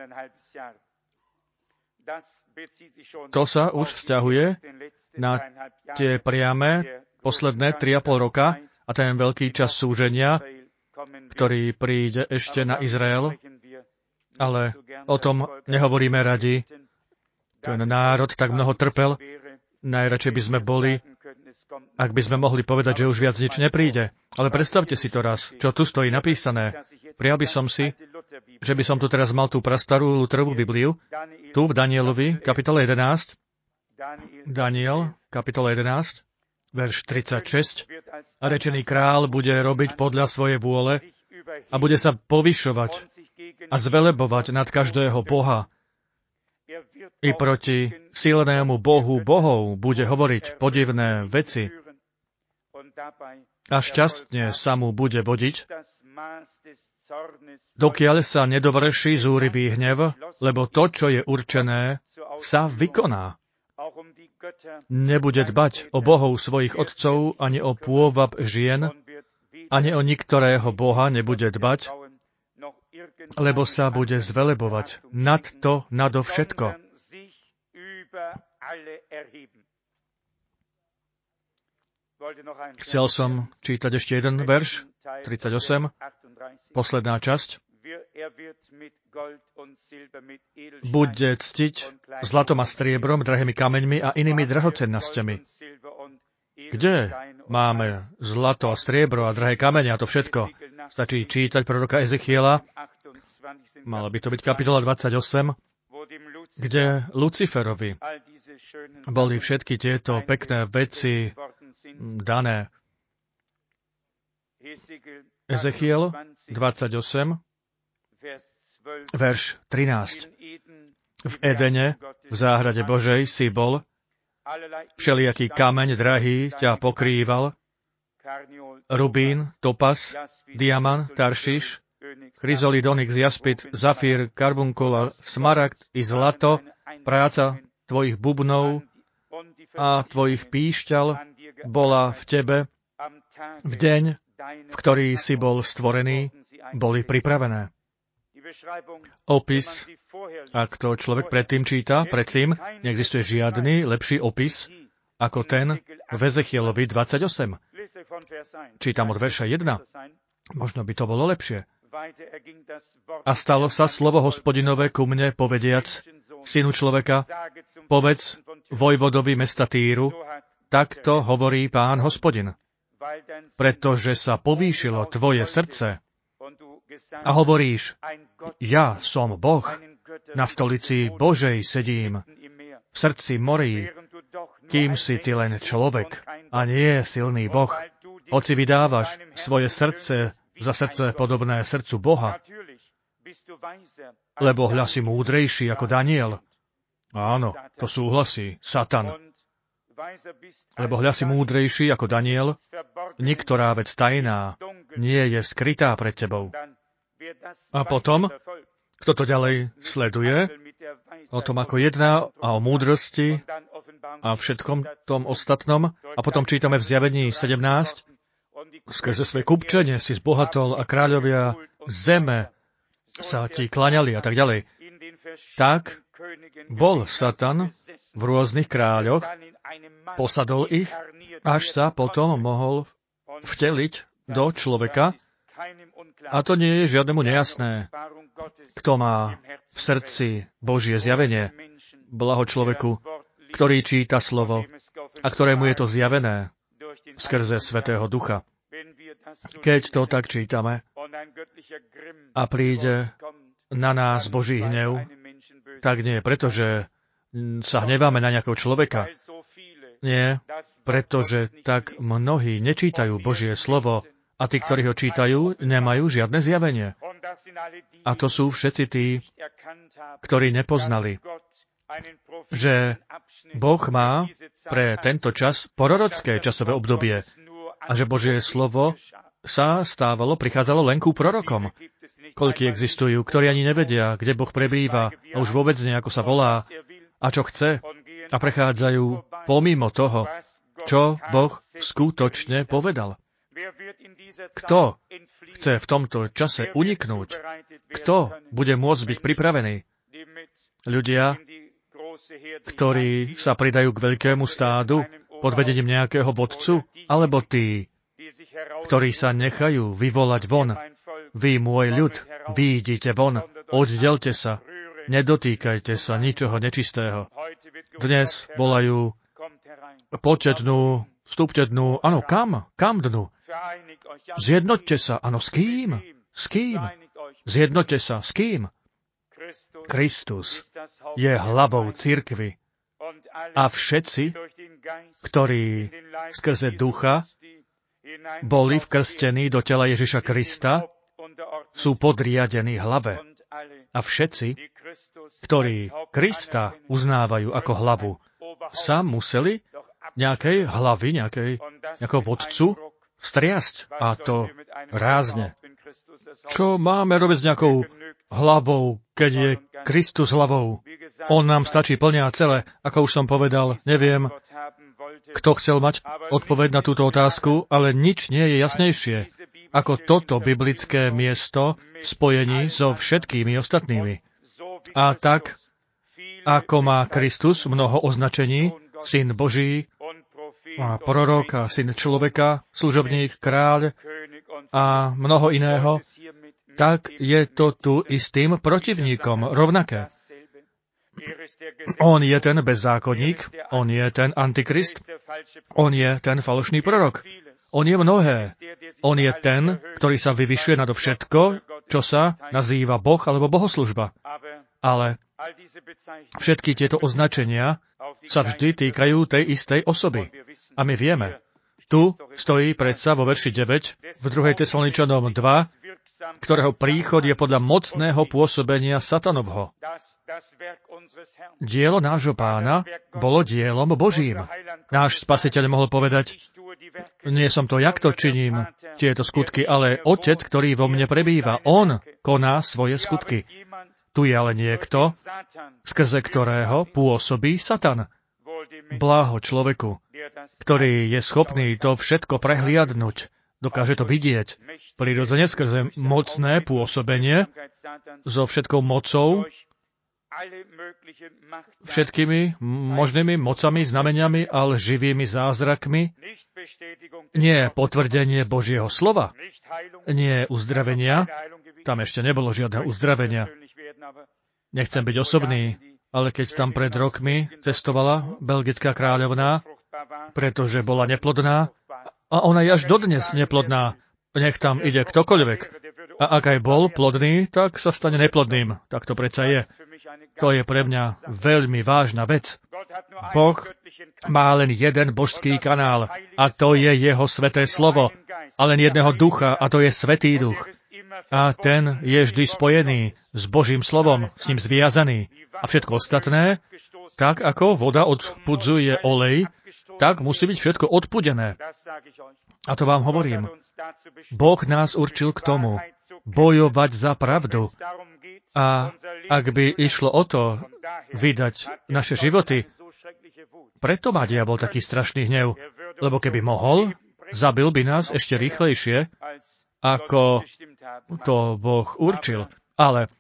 To sa už vzťahuje na tie priame posledné tri a pol roka a ten veľký čas súženia, ktorý príde ešte na Izrael, ale o tom nehovoríme radi. Ten národ tak mnoho trpel, najradšej by sme boli, ak by sme mohli povedať, že už viac nič nepríde. Ale predstavte si to raz, čo tu stojí napísané. Prijal by som si, že by som tu teraz mal tú prastarú Lutherovú Bibliu, tu v Danielovi, kapitole jedenásť, Daniel, kapitola jedenásť, verš tridsaťšesť. A rečený král bude robiť podľa svojej vôle a bude sa povyšovať a zvelebovať nad každého boha. I proti silnému bohu bohov bude hovoriť podivné veci a šťastne sa mu bude vodiť, dokiaľ sa nedovrší zúrivý hnev, lebo to, čo je určené, sa vykoná. Nebude dbať o bohov svojich otcov, ani o pôvab žien, ani o niktorého boha nebude dbať, lebo sa bude zvelebovať nad to, nado všetko. Chcel som čítať ešte jeden verš, tridsaťosem, posledná časť. Bude ctiť zlatom a striebrom, drahými kameňmi a inými drahocennosťami. Kde máme zlato a striebro a drahé kamene a to všetko? Stačí čítať proroka Ezechiela, mala by to byť kapitola dvadsaťosem, kde Luciferovi boli všetky tieto pekné veci dané. Ezechiel dvadsaťosem, verš trinásť. V Edene, v záhrade Božej, si bol, všelijaký kameň drahý ťa pokrýval, rubín, topas, diamant, taršiš, chryzolid, onyx, jaspit, zafír, karbunkul a smaragd i zlato, práca tvojich bubnov a tvojich píšťal bola v tebe v deň, v ktorý si bol stvorený, boli pripravené. Opis, ak to človek predtým číta, predtým neexistuje žiadny lepší opis ako ten v Ezechielovi dvadsaťosem. Čítam od verša jeden. Možno by to bolo lepšie. A stalo sa slovo Hospodinové ku mne, povediac, synu človeka, povedz vojvodovi mesta Týru, takto hovorí Pán Hospodin. Pretože sa povýšilo tvoje srdce a hovoríš, ja som Boh, na stolici Božej sedím, v srdci morí, kým si ty len človek a nie silný Boh, hoci vydávaš svoje srdce za srdce podobné srdcu Boha, lebo hľa si múdrejší ako Daniel. Áno, to súhlasí Satan. Lebo hľa si múdrejší ako Daniel, niektorá vec tajná nie je skrytá pred tebou. A potom, kto to ďalej sleduje, o tom, ako jedná a o múdrosti a všetkom tom ostatnom, a potom čítame v Zjavení sedemnásť, skrze svoje kupčenie si zbohatol a kráľovia zeme sa ti klaňali a tak ďalej. Tak bol Satan v rôznych kráľoch, posadol ich, až sa potom mohol vteliť do človeka. A to nie je žiadnemu nejasné. Kto má v srdci Božie zjavenie, blaho človeku, ktorý číta slovo a ktorému je to zjavené skrze Svätého Ducha. Keď to tak čítame a príde na nás Boží hnev, tak nie preto, že sa hneváme na nejakého človeka. Nie, pretože tak mnohí nečítajú Božie slovo a tí, ktorí ho čítajú, nemajú žiadne zjavenie. A to sú všetci tí, ktorí nepoznali, že Boh má pre tento čas prorocké časové obdobie a že Božie slovo sa stávalo, prichádzalo len ku prorokom. Koľkí existujú, ktorí ani nevedia, kde Boh prebýva a už vôbec nie, ako sa volá a čo chce a prechádzajú pomimo toho, čo Boh skutočne povedal. Kto chce v tomto čase uniknúť? Kto bude môcť byť pripravený? Ľudia, ktorí sa pridajú k veľkému stádu pod vedením nejakého vodcu, alebo tí, ktorí sa nechajú vyvolať von. Vy, môj ľud, vyjdite von, oddelte sa, nedotýkajte sa ničoho nečistého. Dnes volajú, poďte dnu, Vstúpte dnu. Áno, kam? Kam dnu? Zjednoťte sa. Áno, s kým? S kým? Zjednoťte sa. S kým? Kristus je hlavou cirkvi a všetci, ktorí skrze ducha boli vkrstení do tela Ježiša Krista, sú podriadení hlave. A všetci, ktorí Krista uznávajú ako hlavu, sa museli nejakej hlavy, nejakej, nejakého vodcu striasť. A to rázne. Čo máme robiť s nejakou hlavou, keď je Kristus hlavou? On nám stačí plne a celé. Ako už som povedal, neviem, kto chcel mať odpoveď na túto otázku, ale nič nie je jasnejšie ako toto biblické miesto v spojení so všetkými ostatnými. A tak, ako má Kristus mnoho označení, syn Boží, a prorok a syn človeka, služobník, kráľ a mnoho iného, tak je to tu istým protivníkom rovnaké. On je ten bezzákonník, on je ten antikrist, on je ten falošný prorok. On je mnohé. On je ten, ktorý sa vyvyšuje nado všetko, čo sa nazýva Boh alebo bohoslužba. Ale všetky tieto označenia sa vždy týkajú tej istej osoby. A my vieme, tu stojí predsa vo verši deväť v druhej Tesaloničanom dva, ktorého príchod je podľa mocného pôsobenia satanovho. Dielo nášho Pána bolo dielom Božím. Náš Spasiteľ mohol povedať, nie som to, jak to činím, tieto skutky, ale Otec, ktorý vo mne prebýva, On koná svoje skutky. Tu je ale niekto, skrze ktorého pôsobí Satan. Bláho človeku, ktorý je schopný to všetko prehliadnuť, dokáže to vidieť, prirodzene skrze mocné pôsobenie, so všetkou mocou, všetkými možnými mocami, znameniami a živými zázrakmi, nie potvrdenie Božieho slova, nie uzdravenia, tam ešte nebolo žiadne uzdravenia. Nechcem byť osobný, ale keď tam pred rokmi cestovala belgická kráľovná, pretože bola neplodná, a ona je až dodnes neplodná, nech tam ide ktokoľvek. A ak aj bol plodný, tak sa stane neplodným. Tak to predsa je. To je pre mňa veľmi vážna vec. Boh má len jeden božský kanál a to je jeho sväté slovo. A len jedného ducha a to je Svätý Duch. A ten je vždy spojený s Božím slovom, s ním zviazaný. A všetko ostatné, tak ako voda odpudzuje olej, tak musí byť všetko odpudené. A to vám hovorím. Boh nás určil k tomu, bojovať za pravdu. A ak by išlo o to, vydať naše životy, preto má diabol taký strašný hnev, lebo keby mohol, zabil by nás ešte rýchlejšie, ako to Boh určil. Ale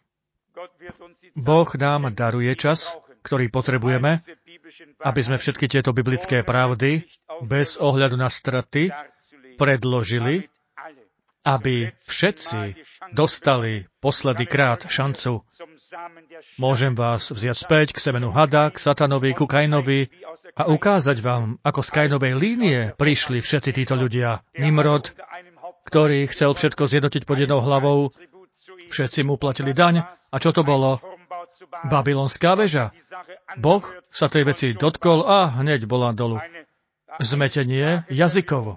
Boh nám daruje čas, ktorý potrebujeme, aby sme všetky tieto biblické pravdy bez ohľadu na straty predložili, aby všetci dostali posledný krát šancu. Môžem vás vziať späť k semenu hada, k Satanovi, ku Kainovi a ukázať vám, ako z Kainovej línie prišli všetci títo ľudia. Nimrod, ktorý chcel všetko zjednotiť pod jednou hlavou, všetci mu platili daň. A čo to bolo? Babylonská väža. Boh sa tej veci dotkol a hneď bola dolu. Zmetenie jazykovo.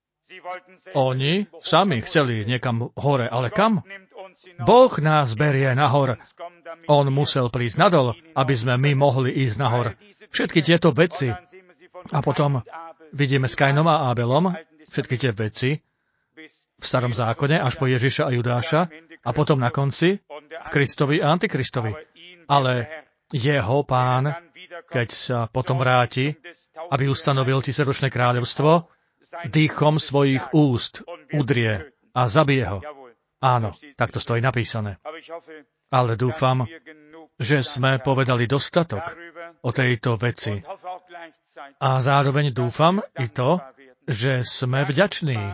Oni sami chceli niekam hore, ale kam? Boh nás berie nahor. On musel prísť nadol, aby sme my mohli ísť nahor. Všetky tieto veci. A potom vidíme s Kainom a Abelom všetky tie veci v Starom zákone až po Ježiša a Judáša a potom na konci v Kristovi a Antikristovi. Ale jeho Pán, keď sa potom vráti, aby ustanovil tisícročné kráľovstvo, dýchom svojich úst udrie a zabije ho. Áno, tak to stojí napísané. Ale dúfam, že sme povedali dostatok o tejto veci. A zároveň dúfam i to, že sme vďační.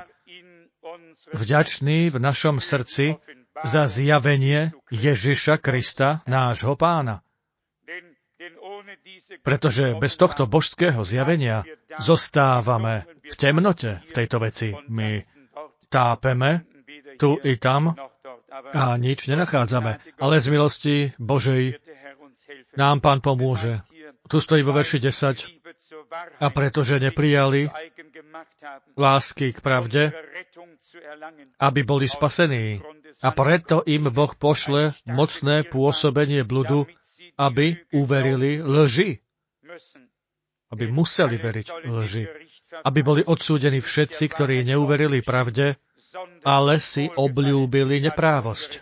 Vďační v našom srdci za zjavenie Ježiša Krista, nášho Pána. Pretože bez tohto božského zjavenia zostávame v temnote v tejto veci. My tápeme tu i tam a nič nenachádzame. Ale z milosti Božej nám Pán pomôže. Tu stojí vo verši desať. A pretože neprijali lásky k pravde, aby boli spasení. A preto im Boh pošle mocné pôsobenie bludu, aby uverili lži. Aby museli veriť lži. Aby boli odsúdení všetci, ktorí neuverili pravde, ale si obľúbili neprávosť.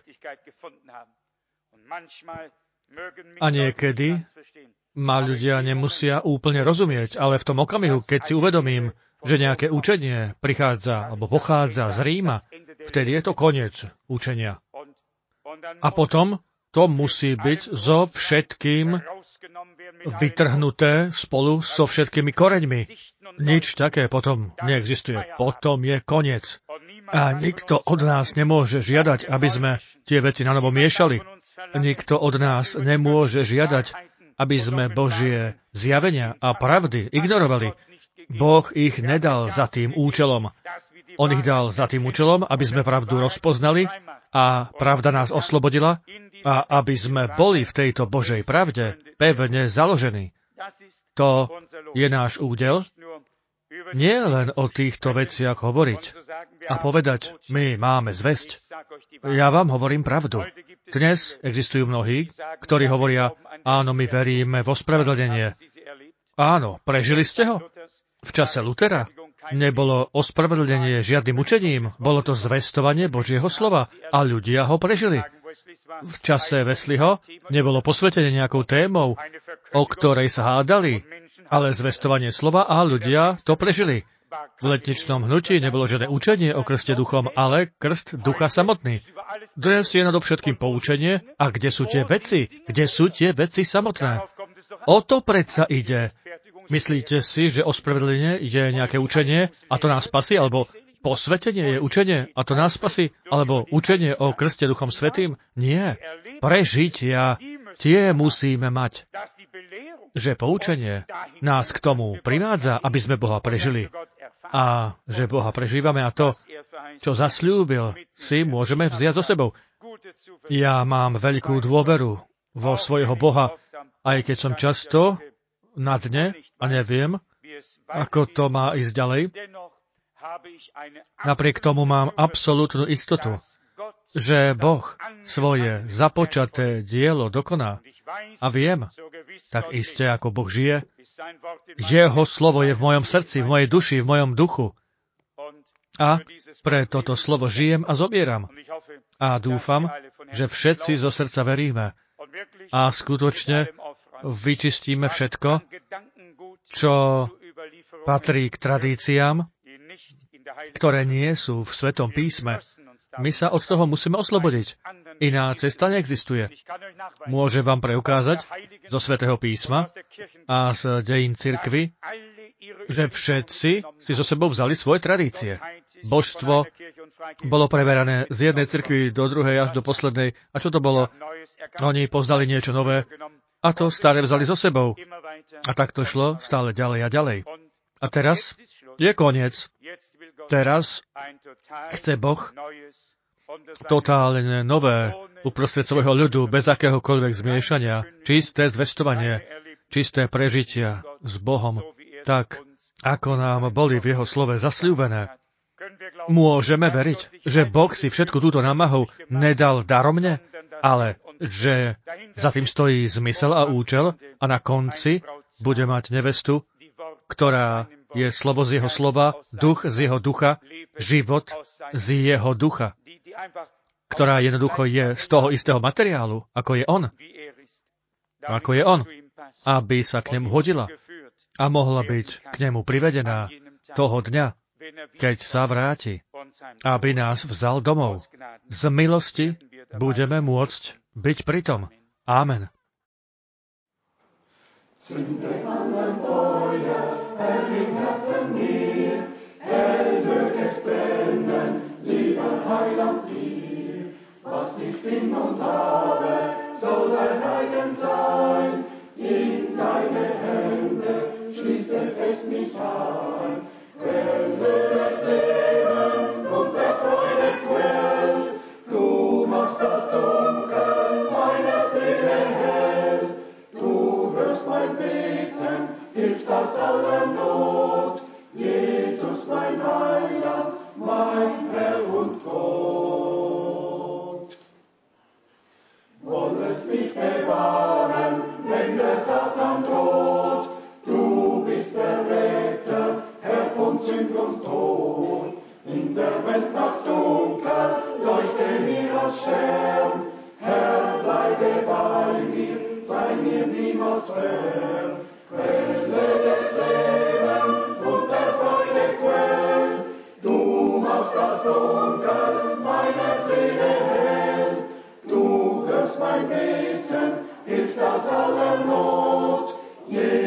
A niekedy ma ľudia nemusia úplne rozumieť, ale v tom okamihu, keď si uvedomím, že nejaké učenie prichádza alebo pochádza z Ríma, vtedy je to koniec učenia. A potom to musí byť so všetkým vytrhnuté spolu so všetkými koreňmi. Nič také potom neexistuje. Potom je koniec. A nikto od nás nemôže žiadať, aby sme tie veci na novo miešali. Nikto od nás nemôže žiadať, aby sme Božie zjavenia a pravdy ignorovali. Boh ich nedal za tým účelom. On ich dal za tým účelom, aby sme pravdu rozpoznali a pravda nás oslobodila a aby sme boli v tejto Božej pravde pevne založení. To je náš údel. Nie len o týchto veciach hovoriť a povedať, my máme zvesť. Ja vám hovorím pravdu. Dnes existujú mnohí, ktorí hovoria, áno, my veríme vo spravedlenie. Áno, prežili ste ho? V čase Lutera nebolo ospravedlnenie žiadnym učením, bolo to zvestovanie Božieho slova a ľudia ho prežili. V čase Wesleyho nebolo posvetenie nejakou témou, o ktorej sa hádali, ale zvestovanie slova a ľudia to prežili. V letničnom hnutí nebolo žiadne učenie o krste duchom, ale krst ducha samotný. Dnes je nadovšetkým poučenie, a kde sú tie veci? Kde sú tie veci samotné? O to predsa ide. Myslíte si, že ospravedlenie je nejaké učenie a to nás spasí, alebo posvetenie je učenie a to nás spasí, alebo učenie o krste duchom svätým? Nie. Prežitia, tie musíme mať. Že poučenie nás k tomu privádza, aby sme Boha prežili. A že Boha prežívame a to, čo zasľúbil, si môžeme vziať so sebou. Ja mám veľkú dôveru vo svojho Boha, aj keď som často na dne a neviem, ako to má ísť ďalej. Napriek tomu mám absolútnu istotu, že Boh svoje započaté dielo dokoná. A viem, tak iste ako Boh žije, jeho slovo je v mojom srdci, v mojej duši, v mojom duchu. A pre toto slovo žijem a zomieram. A dúfam, že všetci zo srdca veríme. A skutočne vyčistíme všetko, čo patrí k tradíciám, ktoré nie sú v Svetom písme. My sa od toho musíme oslobodiť. Iná cesta neexistuje. Môžem vám preukázať zo Svätého písma a z dejín cirkvi, že všetci si so sebou vzali svoje tradície. Božstvo bolo preberané z jednej cirkvi do druhej až do poslednej. A čo to bolo? Oni poznali niečo nové a to staré vzali so sebou. A tak to šlo stále ďalej a ďalej. A teraz je koniec. Teraz chce Boh totálne nové uprostred svojho ľudu, bez akéhokoľvek zmiešania, čisté zvestovanie, čisté prežitia s Bohom, tak ako nám boli v jeho slove zasľúbené. Môžeme veriť, že Boh si všetku túto námahu nedal daromne, ale že za tým stojí zmysel a účel a na konci bude mať nevestu, ktorá je slovo z jeho slova, duch z jeho ducha, život z jeho ducha, ktorá jednoducho je z toho istého materiálu, ako je on. Ako je on, aby sa k nemu hodila a mohla byť k nemu privedená toho dňa, keď sa vráti, aby nás vzal domov. Z milosti budeme môcť byť pritom. Amen. Zünde an mein Feuer, Herr, im Herzen mir, hell mög es brennen, lieber Heiland dir. Was ich bin und habe, soll dein eigen sein, in deine aus aller Not. Jesus, mein Heiland, mein Herr und Gott. Wollest mich bewahren, wenn der Satan droht, du bist der Retter, Herr von Sünd und Tod. In der Welt noch dunkel, leuchte mir als Stern, Herr, bleibe bei mir, sei mir niemals fern. Quelle des Lebens und der Freude Quell, du machst das Dunkel meiner Seele hell. Du hörst mein Beten, hilfst aus aller Not.